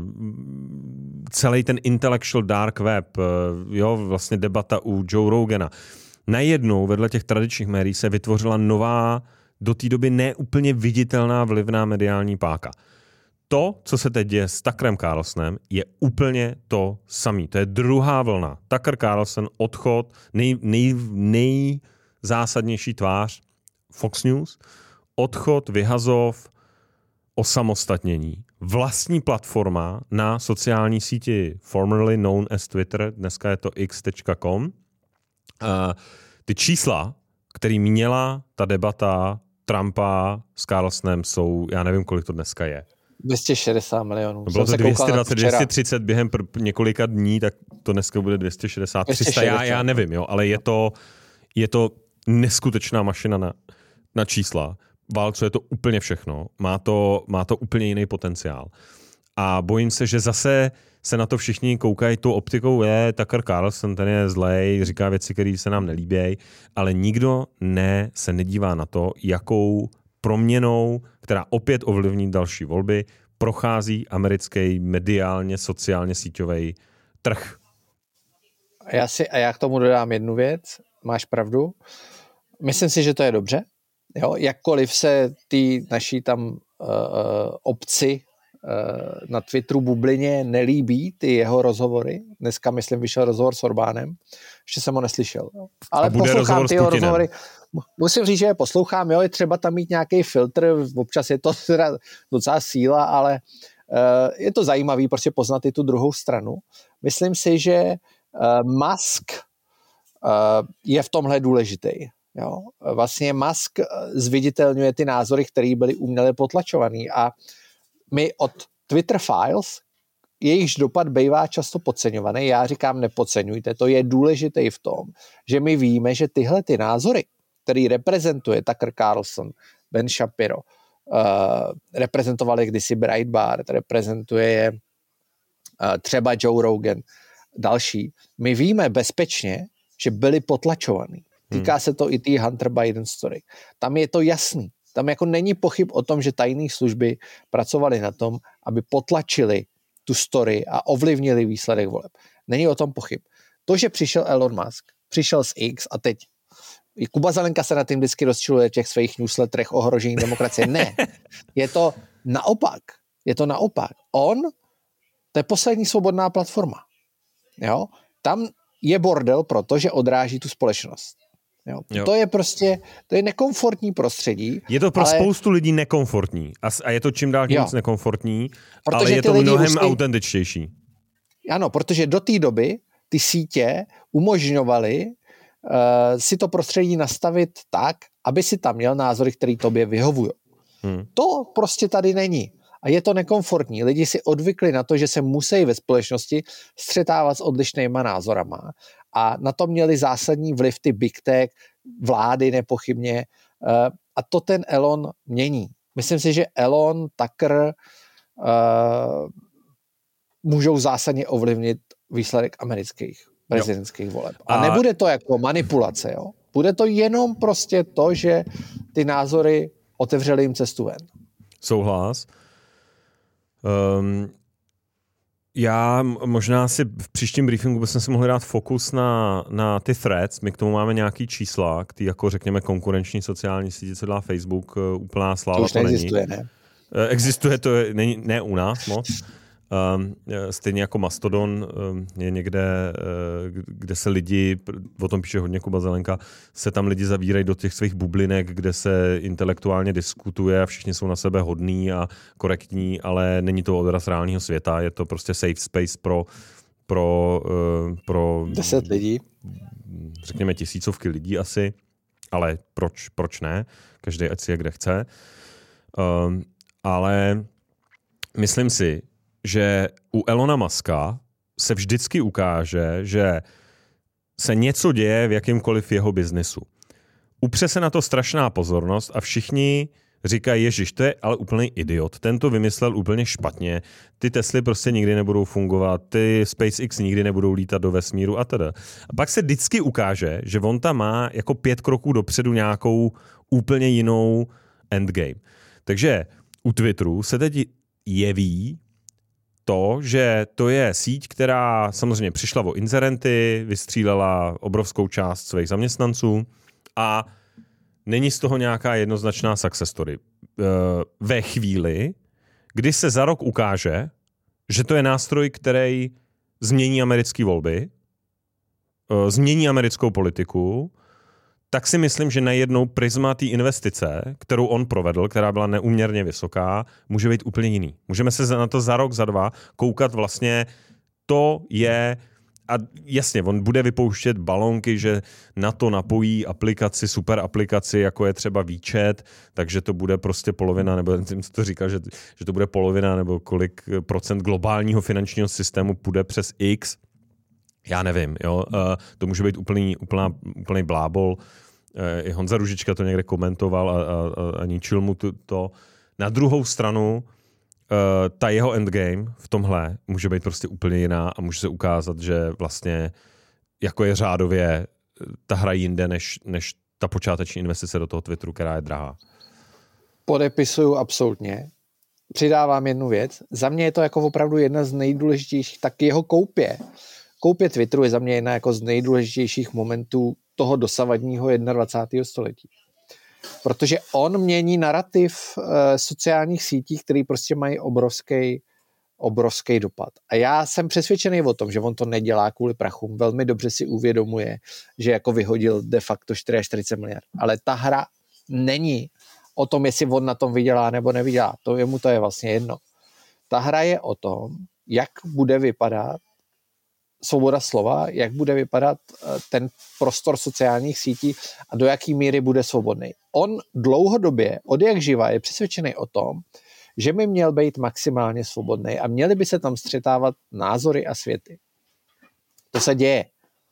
celý ten intellectual dark web, uh, jo, vlastně debata u Joe Rogana. Najednou vedle těch tradičních médií se vytvořila nová, do té doby neúplně viditelná vlivná mediální páka. To, co se teď děje s Tuckerem Carlsonem, je úplně to samé. To je druhá vlna. Tucker Carlson, odchod, nej, nej, nejzásadnější tvář Fox News, odchod, vyhazov, osamostatnění. Vlastní platforma na sociální síti, formerly known as Twitter, dneska je to x tečka com. Uh, ty čísla, který měla ta debata Trumpa s Carlsonem, jsou, já nevím, kolik to dneska je. dvě stě šedesát milionů. Bylo to dvě stě dvacet, dvě stě třicet během pr- několika dní, tak to dneska bude dvě stě šedesát, tři sta, já, já nevím, jo, ale je to, je to neskutečná mašina na, na čísla. Válcuje to úplně všechno. Má to, má to úplně jiný potenciál. A bojím se, že zase se na to všichni koukají tou optikou, je Tucker Carlson, ten je zlej, říká věci, které se nám nelíbějí, ale nikdo ne se nedívá na to, jakou proměnou, která opět ovlivní další volby, prochází americký mediálně, sociálně síťový trh. A já, si, a já k tomu dodám jednu věc, máš pravdu. Myslím si, že to je dobře. Jo? Jakkoliv se ty naší tam uh, obci na Twitteru bublině nelíbí ty jeho rozhovory. Dneska, myslím, vyšel rozhovor s Orbánem. Ještě jsem ho neslyšel. Jo. Ale poslouchám ty jeho rozhovory. Musím říct, že je poslouchám. Jo, je třeba tam mít nějaký filtr. Občas je to teda docela síla, ale uh, je to zajímavý prostě poznat i tu druhou stranu. Myslím si, že uh, Musk uh, je v tomhle důležitý. Jo. Vlastně Musk zviditelňuje ty názory, které byly uměle potlačovaný a my od Twitter Files, jejichž dopad bývá často podceňovaný, já říkám nepodceňujte, to je důležité v tom, že my víme, že tyhle ty názory, který reprezentuje Tucker Carlson, Ben Shapiro, uh, reprezentovali kdysi Breitbart, reprezentuje je uh, třeba Joe Rogan, další, my víme bezpečně, že byli potlačovaný. Týká se to i té Hunter Biden story. Tam je to jasný. Tam jako není pochyb o tom, že tajné služby pracovaly na tom, aby potlačili tu story a ovlivnili výsledek voleb. Není o tom pochyb. To, že přišel Elon Musk, přišel z X a teď i Kuba Zelenka se na tím vždycky rozčiluje těch svých newsletterech ohrožení demokracie. Ne. Je to naopak. Je to naopak. On, to je poslední svobodná platforma. Jo? Tam je bordel, protože odráží tu společnost. Jo. Jo. To je prostě, to je nekomfortní prostředí. Je to pro ale... spoustu lidí nekomfortní a, a je to čím dál tím víc nekomfortní, protože ale je to mnohem usli... autentičtější. Ano, protože do té doby ty sítě umožňovaly uh, si to prostředí nastavit tak, aby si tam měl názory, které tobě vyhovují. Hmm. To prostě tady není. A je to nekomfortní. Lidi si odvykli na to, že se musí ve společnosti střetávat s odlišnýma názorama. A na to měli zásadní vliv ty big tech, vlády nepochybně. A to ten Elon mění. Myslím si, že Elon, Tucker uh, můžou zásadně ovlivnit výsledek amerických prezidentských voleb. A, a nebude to jako manipulace, jo? Bude to jenom prostě to, že ty názory otevřely jim cestu ven. Souhlas. Um, já možná si v příštím briefingu bychom si mohli dát fokus na, na ty threads. My k tomu máme nějaký čísla, který jako řekněme konkurenční sociální sítě, co dělá Facebook, úplná sláva to, už to neexistuje, není. Ne? Existuje to, není, ne u nás moc. Um, stejně jako Mastodon um, je někde, uh, kde se lidi, o tom píše hodně Kuba Zelenka, se tam lidi zavírají do těch svých bublinek, kde se intelektuálně diskutuje a všichni jsou na sebe hodní a korektní, ale není to odraz reálného světa, je to prostě safe space pro pro, uh, pro deset lidí. Řekněme tisícovky lidí asi, ale proč, proč ne? Každý ať si je kde chce. Um, ale myslím si, že u Elona Muska se vždycky ukáže, že se něco děje v jakýmkoliv jeho biznesu. Upře se na to strašná pozornost a všichni říkají, ježiš, to je ale úplný idiot. Ten to vymyslel úplně špatně. Ty Tesly prostě nikdy nebudou fungovat, ty SpaceX nikdy nebudou lítat do vesmíru a teda. A pak se vždycky ukáže, že on tam má jako pět kroků dopředu nějakou úplně jinou endgame. Takže u Twitteru se teď jeví to, že to je síť, která samozřejmě přišla o inzerenty, vystřílela obrovskou část svých zaměstnanců a není z toho nějaká jednoznačná success story. Ve chvíli, kdy se za rok ukáže, že to je nástroj, který změní americké volby, změní americkou politiku, tak si myslím, že najednou prisma té investice, kterou on provedl, která byla neúměrně vysoká, může být úplně jiný. Můžeme se na to za rok, za dva koukat vlastně, to je, a jasně, on bude vypouštět balonky, že na to napojí aplikaci, super aplikaci, jako je třeba výčet, takže to bude prostě polovina, nebo jsem to říkal, že, že to bude polovina, nebo kolik procent globálního finančního systému půjde přes X. Já nevím, jo, uh, to může být úplný, úplná, úplný blábol. I Honza Ružička to někde komentoval a, a, a ničil mu to, to. Na druhou stranu, uh, ta jeho endgame v tomhle může být prostě úplně jiná a může se ukázat, že vlastně jako je řádově ta hra jinde, než, než ta počáteční investice do toho Twitteru, která je drahá. Podepisuju absolutně. Přidávám jednu věc. Za mě je to jako opravdu jedna z nejdůležitějších, tak jeho koupě. Koupě Twitteru je za mě jedna jako z nejdůležitějších momentů toho dosavadního dvacátého prvního století. Protože on mění narrativ e, sociálních sítí, které prostě mají obrovský, obrovský dopad. A já jsem přesvědčený o tom, že on to nedělá kvůli prachům. Velmi dobře si uvědomuje, že jako vyhodil de facto čtyřicet čtyři miliard. Ale ta hra není o tom, jestli on na tom vydělá nebo nevydělá. To jemu to je vlastně jedno. Ta hra je o tom, jak bude vypadat svoboda slova, jak bude vypadat ten prostor sociálních sítí a do jaký míry bude svobodný. On dlouhodobě, od jak živa, je přesvědčený o tom, že by měl být maximálně svobodný a měly by se tam střetávat názory a světy. To se děje.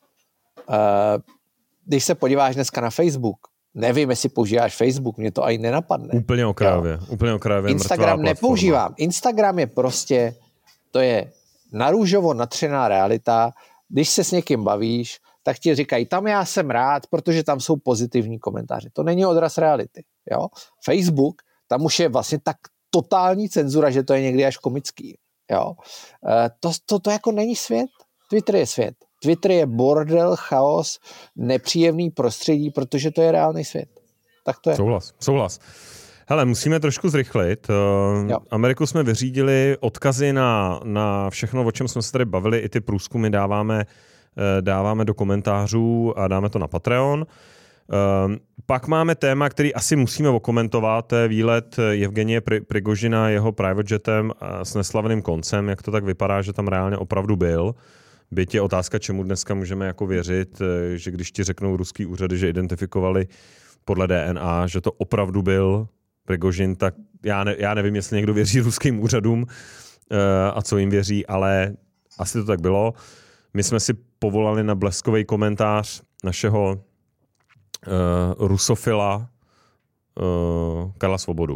Když se podíváš dneska na Facebook, nevím, jestli používáš Facebook, mě to ani nenapadne. Úplně okrajově. Úplně okrajově. Instagram nepoužívám. Instagram je prostě, to je narůžovo natřená realita. Když se s někým bavíš, tak ti říkají, tam já jsem rád, protože tam jsou pozitivní komentáře. To není odraz reality. Jo? Facebook, tam už je vlastně tak totální cenzura, že to je někdy až komický. Jo? E, to, to, to jako není svět. Twitter je svět. Twitter je bordel, chaos, nepříjemný prostředí, protože to je reálný svět. Tak to je. Souhlas, souhlas. Hele, musíme trošku zrychlit. Jo. Ameriku jsme vyřídili, odkazy na, na všechno, o čem jsme se tady bavili, i ty průzkumy dáváme, dáváme do komentářů a dáme to na Patreon. Pak máme téma, který asi musíme okomentovat, to je výlet Jevgenie Prigožina jeho private jetem s neslavným koncem, jak to tak vypadá, že tam reálně opravdu byl. Byť je otázka, čemu dneska můžeme jako věřit, že když ti řeknou ruský úřady, že identifikovali podle D N A, že to opravdu byl Prigožin, tak já, ne, já nevím, jestli někdo věří ruským úřadům a co jim věří, ale asi to tak bylo. My jsme si povolali na bleskový komentář našeho uh, rusofila uh, Karla Svobodu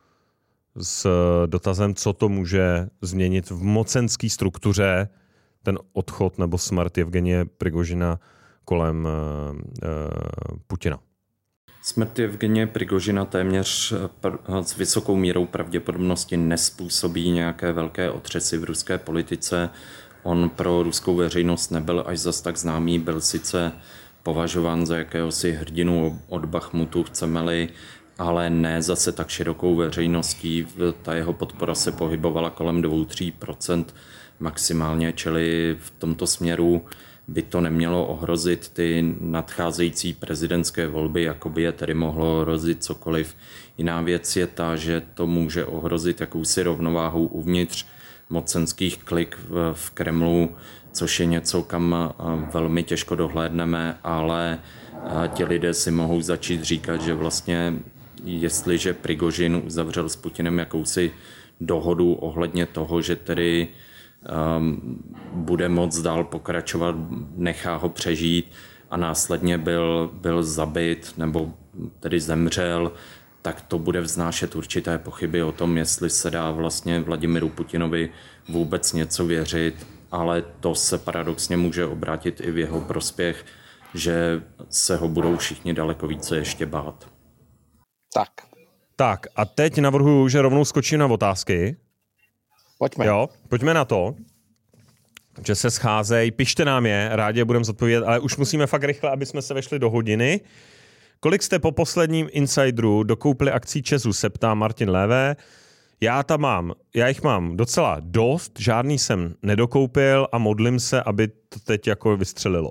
s dotazem, co to může změnit v mocenské struktuře ten odchod nebo smrt Jevgenie Prigožina kolem uh, uh, Putina. Smrt Jevgenie Prigožina téměř s vysokou mírou pravděpodobnosti nespůsobí nějaké velké otřesy v ruské politice. On pro ruskou veřejnost nebyl až zas tak známý, byl sice považován za jakéhosi hrdinu od Bachmutu, chceme-li, ale ne zase tak širokou veřejností. Ta jeho podpora se pohybovala kolem dva až tři procenta maximálně, čili v tomto směru by to nemělo ohrozit ty nadcházející prezidentské volby, jako by je tedy mohlo ohrozit cokoliv. Jiná věc je ta, že to může ohrozit jakousi rovnováhu uvnitř mocenských klik v Kremlu, což je něco, kam velmi těžko dohlédneme, ale ti lidé si mohou začít říkat, že vlastně jestliže Prigožin uzavřel s Putinem jakousi dohodu ohledně toho, že tedy um, bude moc dál pokračovat, nechá ho přežít a následně byl, byl zabit nebo tedy zemřel, tak to bude vznášet určité pochyby o tom, jestli se dá vlastně Vladimiru Putinovi vůbec něco věřit, ale to se paradoxně může obrátit i v jeho prospěch, že se ho budou všichni daleko více ještě bát. Tak. Tak a teď navrhuji, že rovnou skočím na otázky. Pojďme. Jo, pojďme na to, že se scházejí, pište nám je, rádi je budeme zodpovědět, ale už musíme fakt rychle, aby jsme se vešli do hodiny. Kolik jste po posledním Insideru dokoupili akcí Česu, se ptá Martin Lévé. Já tam mám, já jich mám docela dost, žádný jsem nedokoupil a modlím se, aby to teď jako vystřelilo.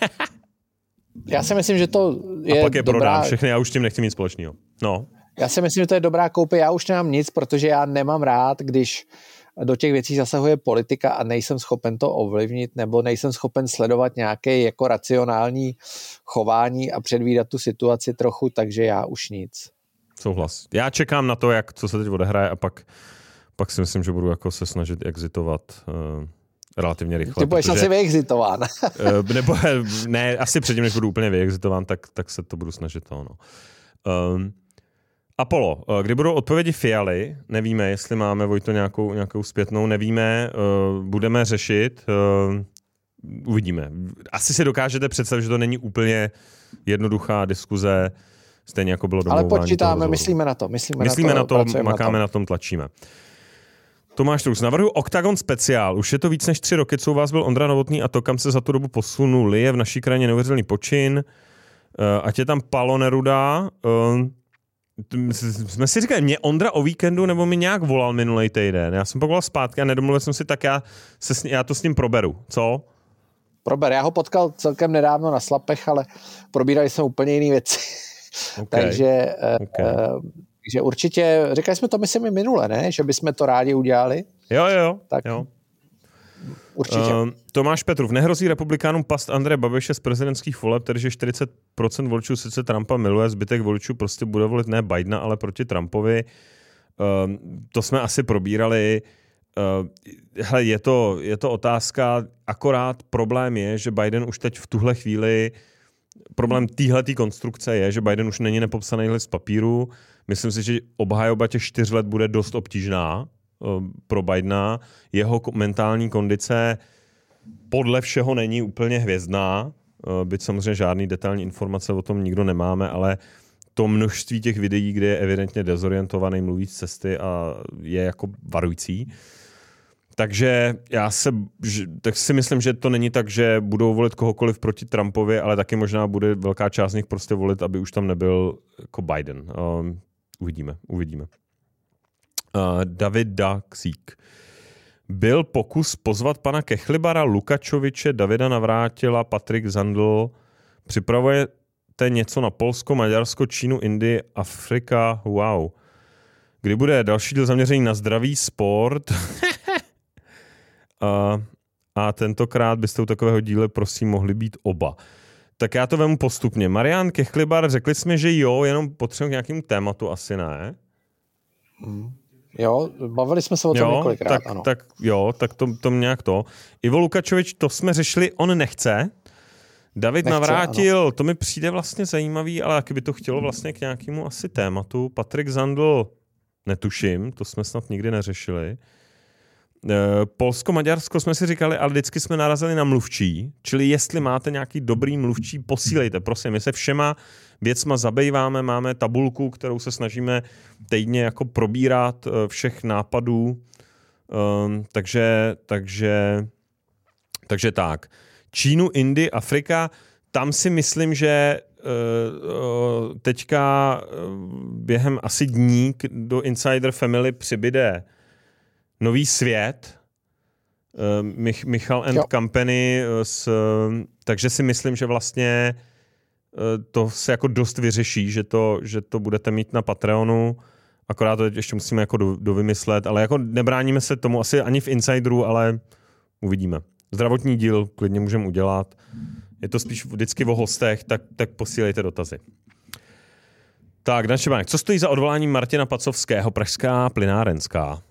Já si myslím, že to je a pak je dobrá... prodám všechny, já už tím nechci nic společného. No. Já si myslím, že to je dobrá koupe, já už nemám nic, protože já nemám rád, když do těch věcí zasahuje politika a nejsem schopen to ovlivnit, nebo nejsem schopen sledovat nějaké jako racionální chování a předvídat tu situaci trochu, takže já už nic. Souhlas. Já čekám na to, jak co se teď odehraje a pak, pak si myslím, že budu jako se snažit exitovat uh, relativně rychle. Ty budeš protože, asi vyexitován. uh, nebo ne, asi předtím, než budu úplně vyexitován, tak, tak se to budu snažit to, no. Um, Apollo, kdy budou odpovědi Fialy, nevíme, jestli máme, Vojto, nějakou, nějakou zpětnou, nevíme, uh, budeme řešit, uh, uvidíme. Asi si dokážete představit, že to není úplně jednoduchá diskuze, stejně jako bylo domlouvání. Ale počítáme, myslíme na to. Myslíme, myslíme na to, na to makáme na, to. na tom, tlačíme. Tomáš Trus, navrhuji Octagon speciál. Už je to víc než tři roky, co u vás byl Ondra Novotný a to, kam se za tu dobu posunuli, je v naší krajině neuvěřitelný počin. Uh, ať je tam Palo Neruda. Uh, jsme si říkali, mě Ondra o víkendu nebo mi nějak volal minulej týden. Já jsem pak volal zpátky a nedomluvil jsem si, tak já, se s, já to s ním proberu. Co? Prober. Já ho potkal celkem nedávno na Slapech, ale probírali jsme úplně jiné věci. Okay. takže, okay. Uh, takže určitě, říkali jsme to myslím i minule, ne? Že bychom to rádi udělali. Jo, jo, tak jo. Určitě. Uh, Tomáš Petrův, nehrozí republikánům past Andreje Babiše z prezidentských voleb, tedy že čtyřicet procent voličů sice Trumpa miluje, zbytek voličů prostě bude volit ne Bidena, ale proti Trumpovi. Uh, to jsme asi probírali. Uh, hele, je to, je to otázka, akorát problém je, že Biden už teď v tuhle chvíli, problém téhletý konstrukce je, že Biden už není nepopsaný list papíru. Myslím si, že obhajoba těch čtyř let bude dost obtížná pro Bidena. Jeho mentální kondice podle všeho není úplně hvězdná, byť samozřejmě žádný detailní informace o tom nikdo nemáme, ale to množství těch videí, kde je evidentně dezorientovaný, mluví z cesty a je jako varující. Takže já se, tak si myslím, že to není tak, že budou volit kohokoliv proti Trumpovi, ale taky možná bude velká část z nich prostě volit, aby už tam nebyl jako Biden. Um, uvidíme, uvidíme. Uh, David Daxík. Byl pokus pozvat pana Kechlibara, Lukačoviče, Davida Navrátila, Patrik Zandl. Připravujete něco na Polsko, Maďarsko, Čínu, Indii, Afrika? Wow. Kdy bude další díl zaměřený na zdravý sport? uh, a tentokrát byste u takového díle prosím mohli být oba. Tak já to vemu postupně. Marián Kechlibar, řekli jsme, že jo, jenom potřebujeme k nějakému tématu, asi ne? Mm. Jo, bavili jsme se o tom jo, několikrát, tak, ano. Tak jo, tak to, to nějak to. Ivo Lukačovič, to jsme řešili, on nechce. David nechce, Navrátil, ano. To mi přijde vlastně zajímavý, ale jaký by to chtělo vlastně k nějakému asi tématu. Patrik Zandl, netuším, to jsme snad nikdy neřešili. E, Polsko-Maďarsko jsme si říkali, ale vždycky jsme narazili na mluvčí, čili jestli máte nějaký dobrý mluvčí, posílejte, prosím. My se všema věcma zabýváme, máme tabulku, kterou se snažíme týdně jako probírat všech nápadů, um, takže, takže, takže tak. Čínu, Indii, Afrika, tam si myslím, že uh, teďka během asi dní do Insider Family přibyde nový svět, uh, Mich- Michal and jo. Company, uh, s, uh, takže si myslím, že vlastně uh, to se jako dost vyřeší, že to, že to budete mít na Patreonu, akorát to ještě musíme jako do, dovymyslet, ale jako nebráníme se tomu asi ani v Insideru, ale uvidíme. Zdravotní díl klidně můžeme udělat. Je to spíš vždycky o hostech, tak, tak posílejte dotazy. Tak, Dan Štěpánek, co stojí za odvoláním Martina Pacovského, pražská plynárenská?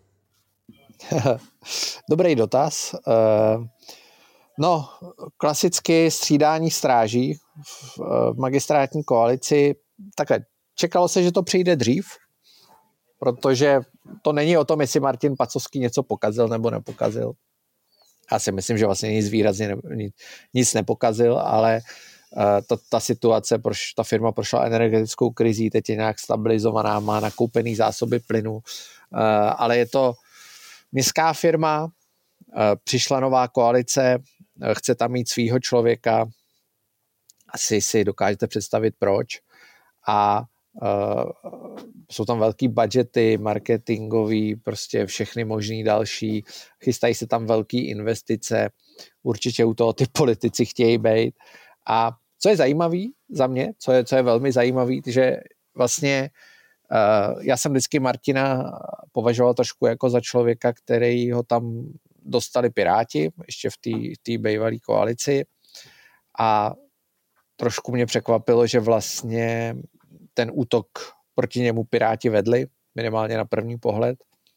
Dobrý dotaz. No, klasicky střídání stráží v magistrátní koalici. Takhle, čekalo se, že to přijde dřív, protože to není o tom, jestli Martin Pacovský něco pokazil nebo nepokazil. Já si myslím, že vlastně nic výrazně ne, nic, nic nepokazil, ale uh, ta, ta situace, proš, ta firma prošla energetickou krizí, teď je nějak stabilizovaná, má nakoupený zásoby plynu, uh, ale je to městská firma, uh, přišla nová koalice, uh, chce tam mít svýho člověka, asi si dokážete představit proč, a Uh, jsou tam velký budgety, marketingový, prostě všechny možný další, chystají se tam velký investice, určitě u toho ty politici chtějí být. A co je zajímavý za mě, co je, co je velmi zajímavý, že vlastně uh, já jsem vždycky Martina považoval trošku jako za člověka, který ho tam dostali Piráti, ještě v té bývalé koalici, a trošku mě překvapilo, že vlastně ten útok proti němu Piráti vedli, minimálně na první pohled.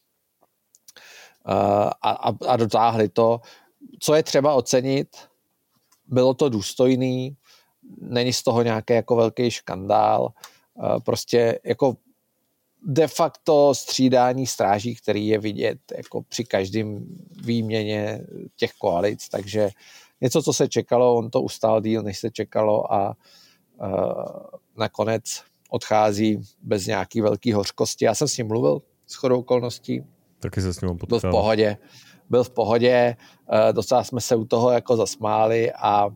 A, a, a dotáhli to. Co je třeba ocenit, bylo to důstojný, není z toho nějaký jako velký škandál, prostě jako de facto střídání stráží, který je vidět jako při každém výměně těch koalic, takže něco, co se čekalo, on to ustál díl, než se čekalo, a, a nakonec odchází bez nějaký velký hořkosti. Já jsem s ním mluvil shodou okolností. Taky se s ním potkal. Byl v pohodě. Byl v pohodě, docela jsme se u toho jako zasmáli a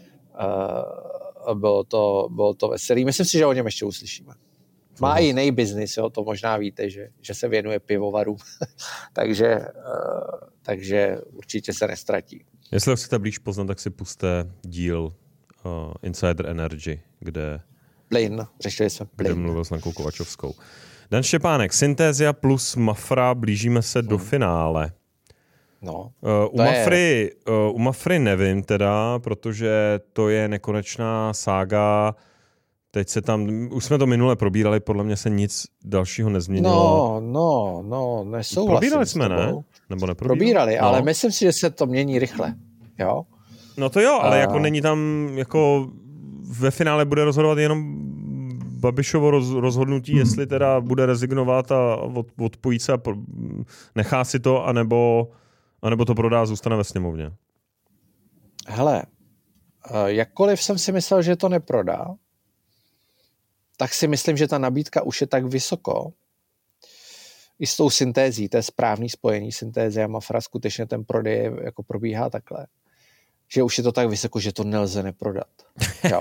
bylo to, bylo to veselý. Myslím si, že o něm ještě uslyšíme. Má i jiný biznis, jo, to možná víte, že, že se věnuje pivovarům, takže, takže určitě se nestratí. Jestli ho chcete blíž poznat, tak si puste díl uh, Insider Energy, kde Plyn, řešili jsme plyn. Kde mluvil s Lenkou Kovačovskou. Dan Štěpánek, Synthesia plus Mafra, blížíme se hmm. do finále. No, uh, u, Mafry, je... uh, u Mafry nevím teda, protože to je nekonečná sága. Teď se tam, už jsme to minule probírali, podle mě se nic dalšího nezměnilo. No, no, no, nesouhlasím. Probírali jsme, ne? Nebo neprobírali? Probírali, no. Ale myslím si, že se to mění rychle. Jo? No to jo, ale uh... jako není tam, jako ve finále bude rozhodovat jenom Babišovo roz, rozhodnutí, hmm. jestli teda bude rezignovat a od, odpojít se a pro, nechá si to, anebo, anebo to prodá, zůstane ve sněmovně. Hele, jakkoliv jsem si myslel, že to neprodá, tak si myslím, že ta nabídka už je tak vysoko, i s tou syntézí, to je správný spojení syntézy a Mafra, skutečně ten prodej jako probíhá takhle, že už je to tak vysoko, že to nelze neprodat. Jo.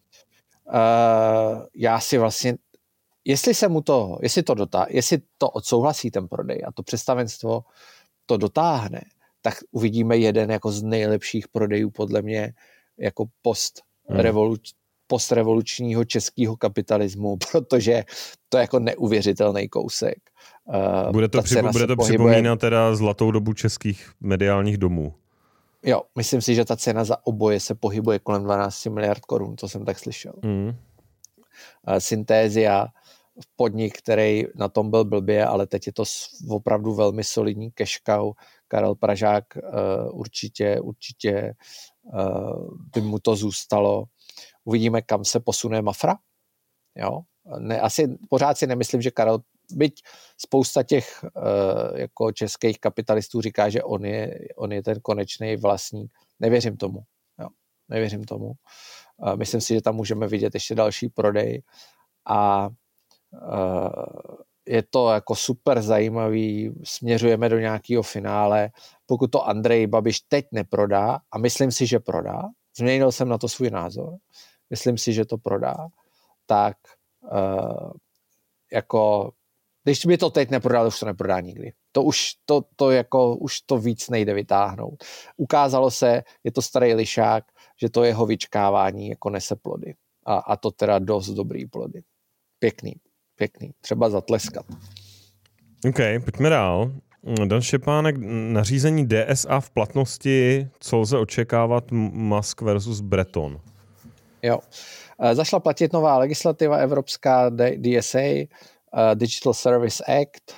Uh, já si vlastně, jestli se mu to, jestli to dotá, jestli to odsouhlasí ten prodej a to představenstvo to dotáhne, tak uvidíme jeden jako z nejlepších prodejů podle mě jako post revoluč, postrevolučního českého kapitalismu, protože to je jako neuvěřitelný kousek. Uh, bude to, při, bude to pohybuje... připomínat teda zlatou dobu českých mediálních domů. Jo, myslím si, že ta cena za oboje se pohybuje kolem dvanáct miliard korun, to jsem tak slyšel. Mm. Synthesia, podnik, který na tom byl blbě, ale teď je to opravdu velmi solidní cash cow. Karel Pražák uh, určitě, určitě uh, by mu to zůstalo. Uvidíme, kam se posune Mafra. Jo? Ne, asi pořád si nemyslím, že Karel, byť spousta těch uh, jako českých kapitalistů říká, že on je, on je ten konečný vlastník. Nevěřím tomu. Jo? Nevěřím tomu. Uh, myslím si, že tam můžeme vidět ještě další prodej a uh, je to jako super zajímavý, směřujeme do nějakého finále. Pokud to Andrej Babiš teď neprodá, a myslím si, že prodá, změnil jsem na to svůj názor, myslím si, že to prodá, tak uh, jako, když by to teď neprodal, už to neprodá nikdy. To už to, to jako, už to víc nejde vytáhnout. Ukázalo se, je to starý lišák, že to jeho vyčkávání jako nese plody. A, a to teda dost dobrý plody. Pěkný. Pěkný, třeba zatleskat. OK, pojďme dál. Dan Štěpánek, nařízení D S A v platnosti, co lze očekávat Musk versus Breton? Jo, zašla platit nová legislativa evropská D S A, Digital Service Act,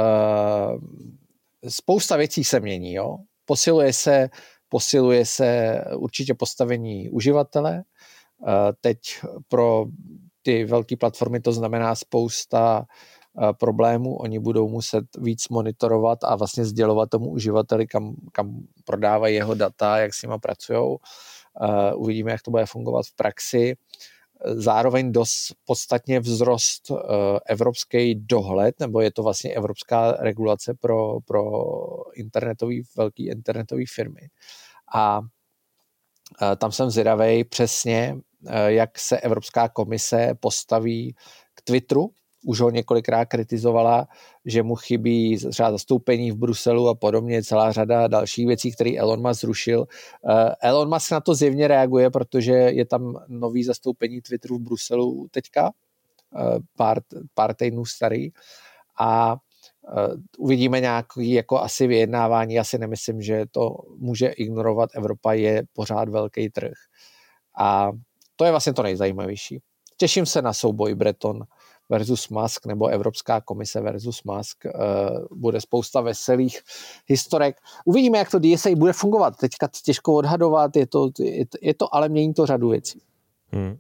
spousta věcí se mění, jo. Posiluje se, posiluje se určitě postavení uživatele, teď pro ty velké platformy to znamená spousta uh, problémů. Oni budou muset víc monitorovat a vlastně sdělovat tomu uživateli, kam, kam prodávají jeho data, jak s nima pracujou. Uh, uvidíme, jak to bude fungovat v praxi. Zároveň dost podstatně vzrost uh, evropský dohled, nebo je to vlastně evropská regulace pro, pro internetový, velký internetový firmy. A uh, tam jsem zvědavej přesně, jak se Evropská komise postaví k Twitteru. Už ho několikrát kritizovala, že mu chybí třeba zastoupení v Bruselu a podobně, celá řada dalších věcí, které Elon Musk zrušil. Elon Musk na to zjevně reaguje, protože je tam nový zastoupení Twitteru v Bruselu teďka, pár, pár týdnů starý. A uvidíme nějaký jako asi vyjednávání. Já si nemyslím, že to může ignorovat. Evropa je pořád velký trh. A to je vlastně to nejzajímavější. Těším se na souboj Breton versus Musk nebo Evropská komise versus Musk. Bude spousta veselých historek. Uvidíme, jak to D S A bude fungovat. Teďka těžko odhadovat, je to, je to, je to ale mění to řadu věcí. Hmm.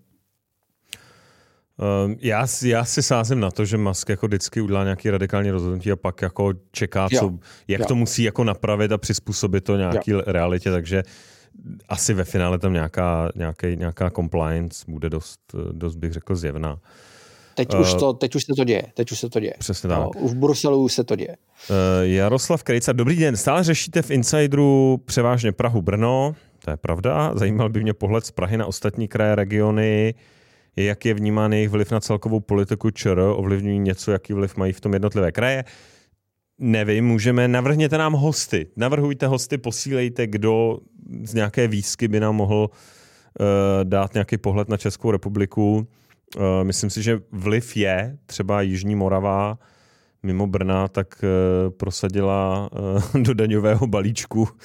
Um, já, já si sázím na to, že Musk jako vždycky udělá nějaký radikální rozhodnutí a pak jako čeká, co, jo, jak jo. to musí jako napravit a přizpůsobit to nějaký jo. realitě, takže asi ve finále tam nějaká, nějaký, nějaká compliance bude dost, dost bych řekl, zjevná. Teď, uh, už to, teď už se to děje. Teď už se to děje. Přesně tak. No, v Bruselu už se to děje. Uh, Jaroslav Krejca, dobrý den. Stále řešíte v Insideru převážně Prahu, Brno. To je pravda. Zajímal by mě pohled z Prahy na ostatní kraje, regiony. Jak je vnímán jejich vliv na celkovou politiku ČR? Ovlivňují něco, jaký vliv mají v tom jednotlivé kraje? Nevím, můžeme, navrhněte nám hosty. Navrhujte hosty, posílejte, kdo z nějaké výzky by nám mohl uh, dát nějaký pohled na Českou republiku. Uh, myslím si, že vliv je, třeba Jižní Morava mimo Brna, tak uh, prosadila uh, do daňového balíčku uh,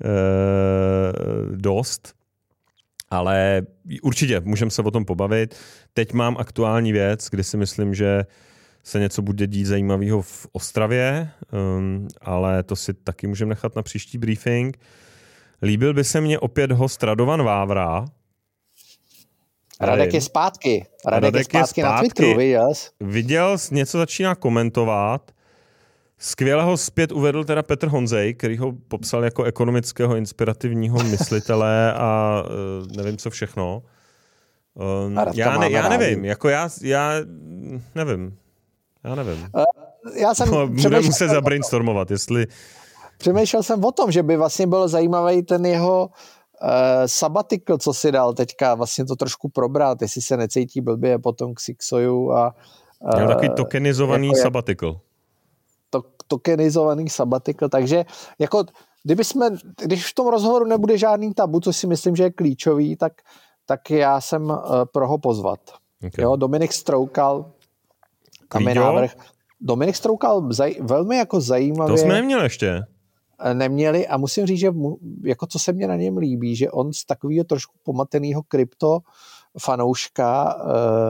dost. Ale určitě, můžeme se o tom pobavit. Teď mám aktuální věc, kdy si myslím, že se něco bude dít zajímavého v Ostravě, um, ale to si taky můžeme nechat na příští briefing. Líbil by se mně opět host Radovan Vávra. Radek je zpátky. Radek, Radek je zpátky, je zpátky na Twitteru, viděl jsi? Viděl, něco začíná komentovat. Skvělého zpět uvedl teda Petr Honzej, který ho popsal jako ekonomického inspirativního myslitele a uh, nevím co všechno. Um, já, ne, já nevím, jako já, já nevím. Já nevím. Uh, já jsem no, budeme muset zabrainstormovat, jestli... Přemýšlel jsem o tom, že by vlastně byl zajímavý ten jeho uh, sabbatical, co si dal teďka, vlastně to trošku probrat, jestli se necítí blbě potom k Sixoju a... Uh, Měl takový tokenizovaný jako sabbatical. To, tokenizovaný sabbatical, takže jako kdyby jsme, když v tom rozhovoru nebude žádný tabu, což si myslím, že je klíčový, tak, tak já jsem uh, pro ho pozvat. Okay. Jo, Dominik Stroukal, tam je návrh. Dominik Stroukal zaj, velmi jako zajímavě... To jsme neměli ještě. neměli a musím říct, že mu, jako co se mně na něm líbí, že on z takového trošku pomateného krypto fanouška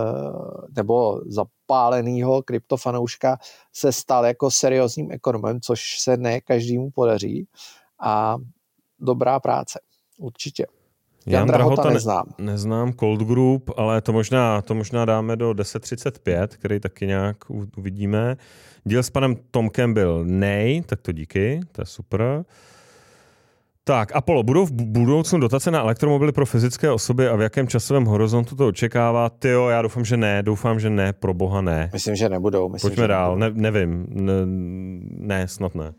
nebo zapáleného kryptofanouška se stal jako seriózním ekonomem, což se ne každému podaří a dobrá práce, určitě. Jan Drahota neznám. Ne, neznám Cold Group, ale to možná, to možná dáme do deset třicet pět, který taky nějak uvidíme. Díl s panem Tomkem byl nej, tak to díky, to je super. Tak, Apollo, budou v budoucnu dotace na elektromobily pro fyzické osoby a v jakém časovém horizontu to očekává? Tyjo, já doufám, že ne, doufám, že ne, pro boha ne. Myslím, že nebudou. Myslím, Pojďme že dál, nebudou. Ne, nevím, ne, ne, snad ne.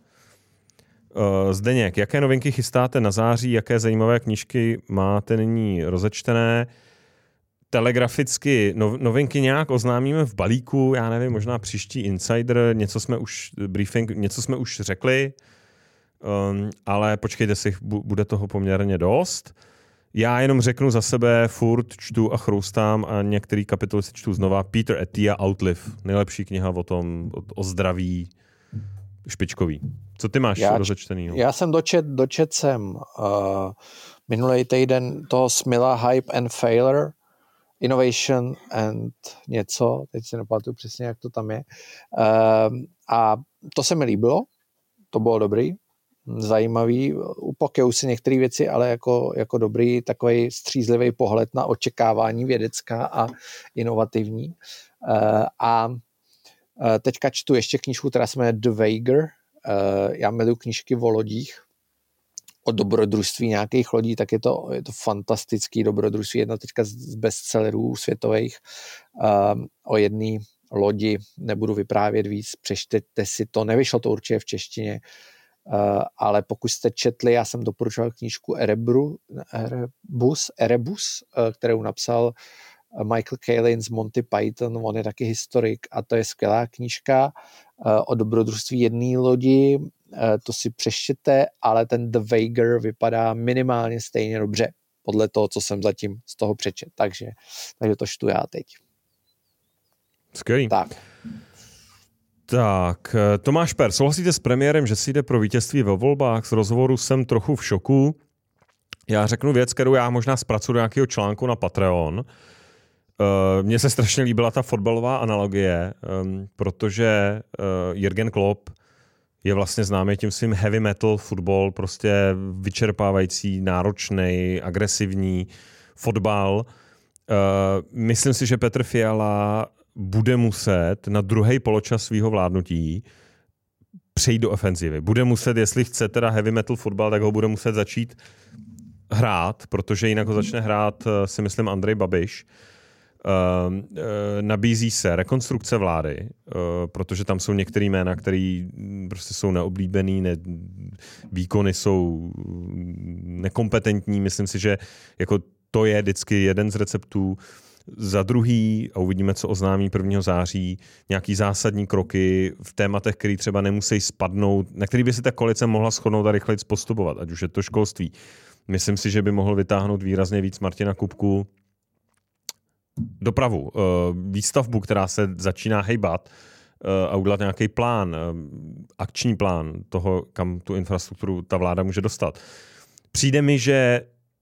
Uh, Zdeněk, jaké novinky chystáte na září, jaké zajímavé knížky máte nyní rozečtené? Telegraficky no, novinky nějak oznámíme v balíku, já nevím, možná příští Insider, něco jsme už, briefing, něco jsme už řekli, um, ale počkejte si, bude toho poměrně dost. Já jenom řeknu za sebe, furt čtu a chroustám a některý kapitoly si čtu znova. Peter Attia Outlive, nejlepší kniha o tom, o, o zdraví, špičkový. Co ty máš rozečtenýho? Já jsem dočet, dočet jsem uh, minulý týden toho Smila Hype and Failure, Innovation and něco, teď si nepamatuju přesně, jak to tam je. Uh, a to se mi líbilo, to bylo dobrý, zajímavý, upokojou si některé věci, ale jako, jako dobrý takový střízlivý pohled na očekávání vědecká a inovativní. Uh, a uh, teďka čtu ještě knížku, která se jmenuje The Wager. Uh, já miluji knížky o lodích, o dobrodružství nějakých lodí, tak je to, je to fantastický dobrodružství. Jedno teďka z bestsellerů světových um, o jedné lodi, nebudu vyprávět víc, přečtěte si to, nevyšlo to určitě v češtině, uh, ale pokud jste četli, já jsem doporučoval knížku Erebru, Erebus, Erebus, uh, kterou napsal Michael Kalin z Monty Python, on je taky historik a to je skvělá knížka uh, o dobrodružství jedné lodi, uh, to si přečtěte, ale ten The Wager vypadá minimálně stejně dobře, podle toho, co jsem zatím z toho přečet, takže, takže to čtu já teď. Skvělý. Tak. Tak, Tomáš Per, souhlasíte s premiérem, že si jde pro vítězství ve volbách? Z rozhovoru jsem trochu v šoku. Já řeknu věc, kterou já možná zpracuju do nějakého článku na Patreon. Mně se strašně líbila ta fotbalová analogie, protože Jürgen Klopp je vlastně známý tím svým heavy metal fotbal, prostě vyčerpávající, náročný, agresivní fotbal. Myslím si, že Petr Fiala bude muset na druhý poločas svého vládnutí přejít do ofenzivy. Bude muset, jestli chce teda heavy metal fotbal, tak ho bude muset začít hrát, protože jinak ho začne hrát, si myslím, Andrej Babiš. Uh, uh, nabízí se rekonstrukce vlády, uh, protože tam jsou některé jména, které prostě jsou neoblíbený, ne, výkony jsou nekompetentní. Myslím si, že jako to je vždycky jeden z receptů. Za druhý, a uvidíme, co oznámí prvního září, nějaký zásadní kroky v tématech, které třeba nemusí spadnout, na který by si ta koalice mohla shodnout a rychleji postupovat, ať už je to školství. Myslím si, že by mohl vytáhnout výrazně víc Martina Kupku. Dopravu, výstavbu, která se začíná hejbat a udělat nějaký plán, akční plán toho, kam tu infrastrukturu ta vláda může dostat. Přijde mi, že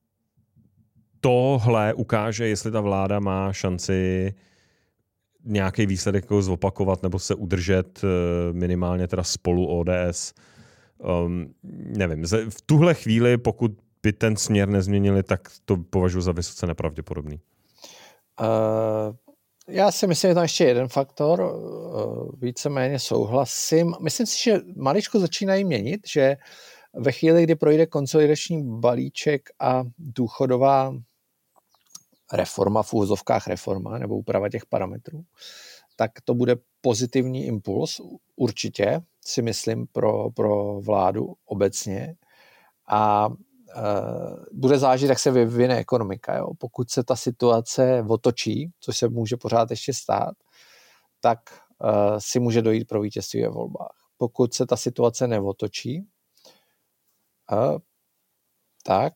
tohle ukáže, jestli ta vláda má šanci nějaký výsledek zopakovat nebo se udržet minimálně teda spolu O D S. Um, nevím, v tuhle chvíli, pokud by ten směr nezměnili, tak to považuji za vysoce nepravděpodobný. Uh, já si myslím, že tam ještě jeden faktor, uh, víceméně souhlasím. Myslím si, že maličko začínají měnit, že ve chvíli, kdy projde konsolidační balíček a důchodová reforma, v úvozovkách reforma nebo úprava těch parametrů, tak to bude pozitivní impuls, určitě si myslím pro, pro vládu obecně a Uh, bude záležet, jak se vyvine ekonomika. Jo? Pokud se ta situace otočí, což se může pořád ještě stát, tak uh, si může dojít pro vítězství ve volbách. Pokud se ta situace neotočí, uh, tak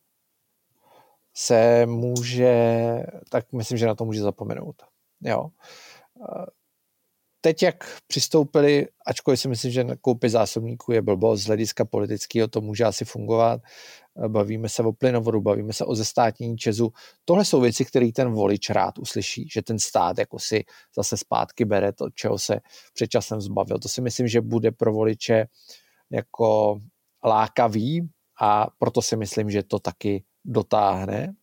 se může, tak myslím, že na to může zapomenout. Jo? Uh, teď, jak přistoupili, ačkoliv si myslím, že koupit zásobníků je blbost, z hlediska politického to může asi fungovat, bavíme se o plynovodu, bavíme se o zestátnění ČEZu, tohle jsou věci, které ten volič rád uslyší, že ten stát jako si zase zpátky bere to, čeho se před časem zbavil. To si myslím, že bude pro voliče jako lákavý a proto si myslím, že to taky dotáhne.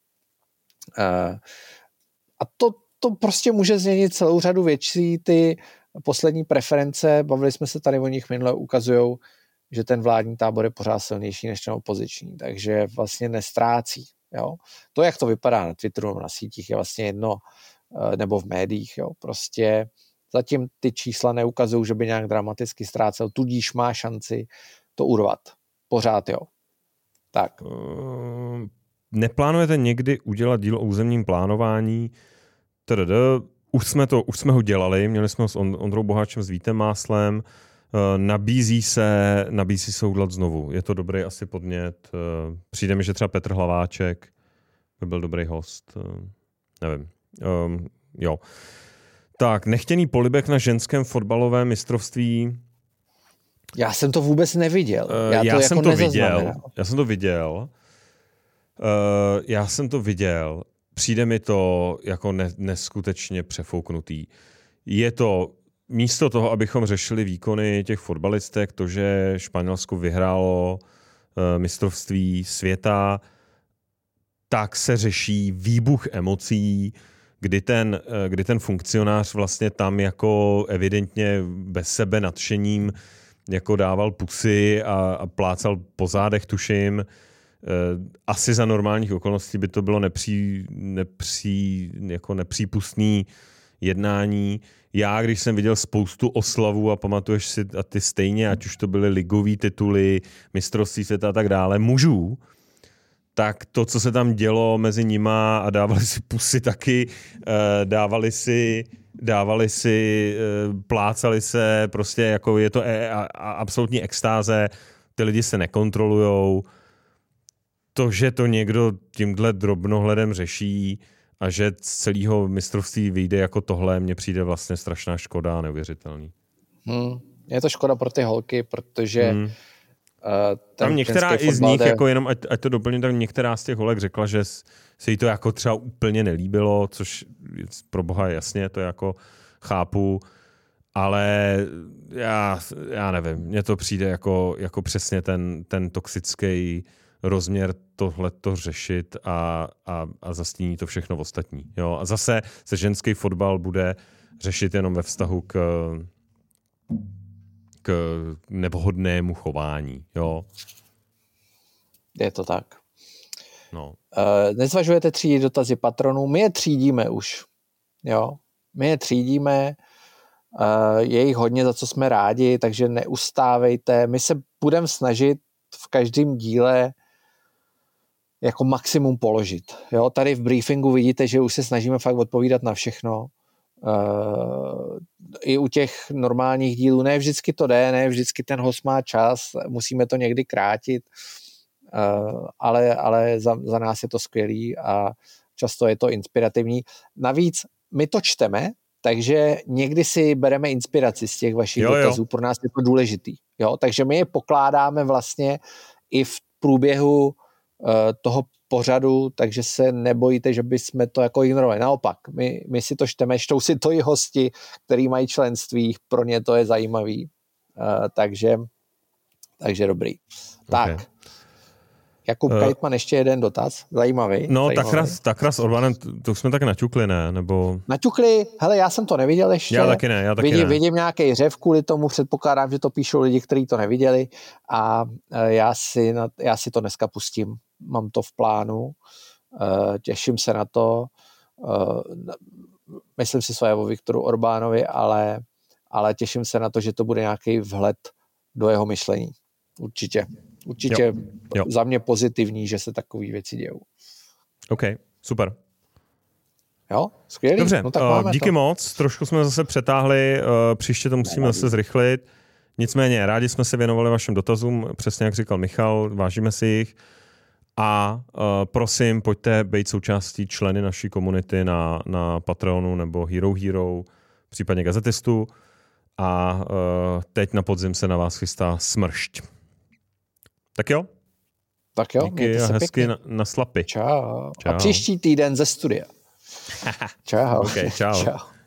A to, to prostě může změnit celou řadu věcí. Ty poslední preference, bavili jsme se tady o nich minule, ukazují, že ten vládní tábor je pořád silnější než ten opoziční, takže vlastně nestrácí. Jo? To, jak to vypadá na Twitteru nebo na sítích, je vlastně jedno, nebo v médiích. Jo? Prostě zatím ty čísla neukazují, že by nějak dramaticky ztrácel, tudíž má šanci to urvat. Pořád jo. Tak. Uh, neplánujete někdy udělat díl o územním plánování? Tdd. Už jsme, to, už jsme ho dělali, měli jsme ho s Ondrou Boháčem, s Vítem Máslem. Nabízí se, nabízí se udělat znovu. Je to dobrý asi podnět. Přijde mi, že třeba Petr Hlaváček by byl dobrý host. Nevím. Um, jo. Tak, nechtěný polibek na ženském fotbalovém mistrovství. Já jsem to vůbec neviděl. Já, já to jsem jako to viděl. Já jsem to viděl. Uh, já jsem to viděl. Přijde mi to jako ne, neskutečně přefouknutý. Je to místo toho, abychom řešili výkony těch fotbalistek, to, že Španělsko vyhrálo uh, mistrovství světa, tak se řeší výbuch emocí, kdy ten, uh, kdy ten funkcionář vlastně tam jako evidentně bez sebe nadšením jako dával pusy a, a plácal po zádech, tuším. Asi za normálních okolností by to bylo nepří, nepří, jako nepřípustný jednání. Já, když jsem viděl spoustu oslavů a pamatuješ si a ty stejně, ať už to byly ligový tituly, mistrovství světa a tak dále, mužů, tak to, co se tam dělo mezi nima a dávali si pusy taky, dávali si, dávali si, plácali se, prostě jako je to absolutní extáze, ty lidi se nekontrolujou. To, že to někdo tímhle drobnohledem řeší a že z celého mistrovství vyjde jako tohle, mně přijde vlastně strašná škoda a neuvěřitelný. Hmm. Je to škoda pro ty holky, protože hmm. uh, tam některá i z nich, jde... jako jenom ať, ať to doplním, tak některá z těch holek řekla, že se jí to jako třeba úplně nelíbilo, což pro boha jasně, to jako chápu, ale já, já nevím, mně to přijde jako, jako přesně ten, ten toxický rozměr tohleto řešit a, a, a zastíní to všechno ostatní. Jo? A zase se ženský fotbal bude řešit jenom ve vztahu k, k nevhodnému chování. Jo? Je to tak. No. Uh, nezvažujete třídit dotazy patronů? My je třídíme už. Jo? My je třídíme, uh, je jich hodně, za co jsme rádi, takže neustávejte. My se budeme snažit v každém díle jako maximum položit. Jo, tady v briefingu vidíte, že už se snažíme fakt odpovídat na všechno. Uh, I u těch normálních dílů. Ne vždycky to jde, ne vždycky ten host má čas, musíme to někdy krátit, uh, ale, ale za, za nás je to skvělý a často je to inspirativní. Navíc my to čteme, takže někdy si bereme inspiraci z těch vašich jo, dotazů. Jo. Pro nás je to důležitý. Jo, takže my je pokládáme vlastně i v průběhu toho pořadu, takže se nebojíte, že bychom to jako ignorovali. Naopak, my, my si to čteme, čtou si to i hosti, který mají členství, pro ně to je zajímavý. Uh, takže, takže dobrý. Okay. Tak, Jakub uh, Kajtman, ještě jeden dotaz, zajímavý. No, zajímavý. takraz, takraz Orbanem, to jsme tak naťukli, ne? Nebo... Naťukli, hele, já jsem to neviděl ještě. Já taky ne, já taky vidím, ne. Vidím nějaký řev kvůli tomu, předpokládám, že to píšou lidi, kteří to neviděli a já si, na, já si to dneska pustím. Mám to v plánu, uh, těším se na to. Uh, myslím si svoje o Viktoru Orbánovi, ale, ale těším se na to, že to bude nějaký vhled do jeho myšlení. Určitě. Určitě jo. Jo. Za mě pozitivní, že se takové věci dějou. OK, super. Jo, skvělý. Dobře, no tak uh, díky to. moc. Trošku jsme zase přetáhli, uh, příště to musíme Nevadí. zase zrychlit. Nicméně, rádi jsme se věnovali vašim dotazům, přesně jak říkal Michal, vážíme si jich. A uh, prosím, pojďte být součástí členy naší komunity na, na Patreonu nebo Hero Hero, případně Gazetistu. a uh, teď na podzim se na vás chystá smršť. Tak jo? Tak jo, díky a hezky na, na slapy. Čau. Čau. A příští týden ze studia. Čau. Okay, čau. Čau.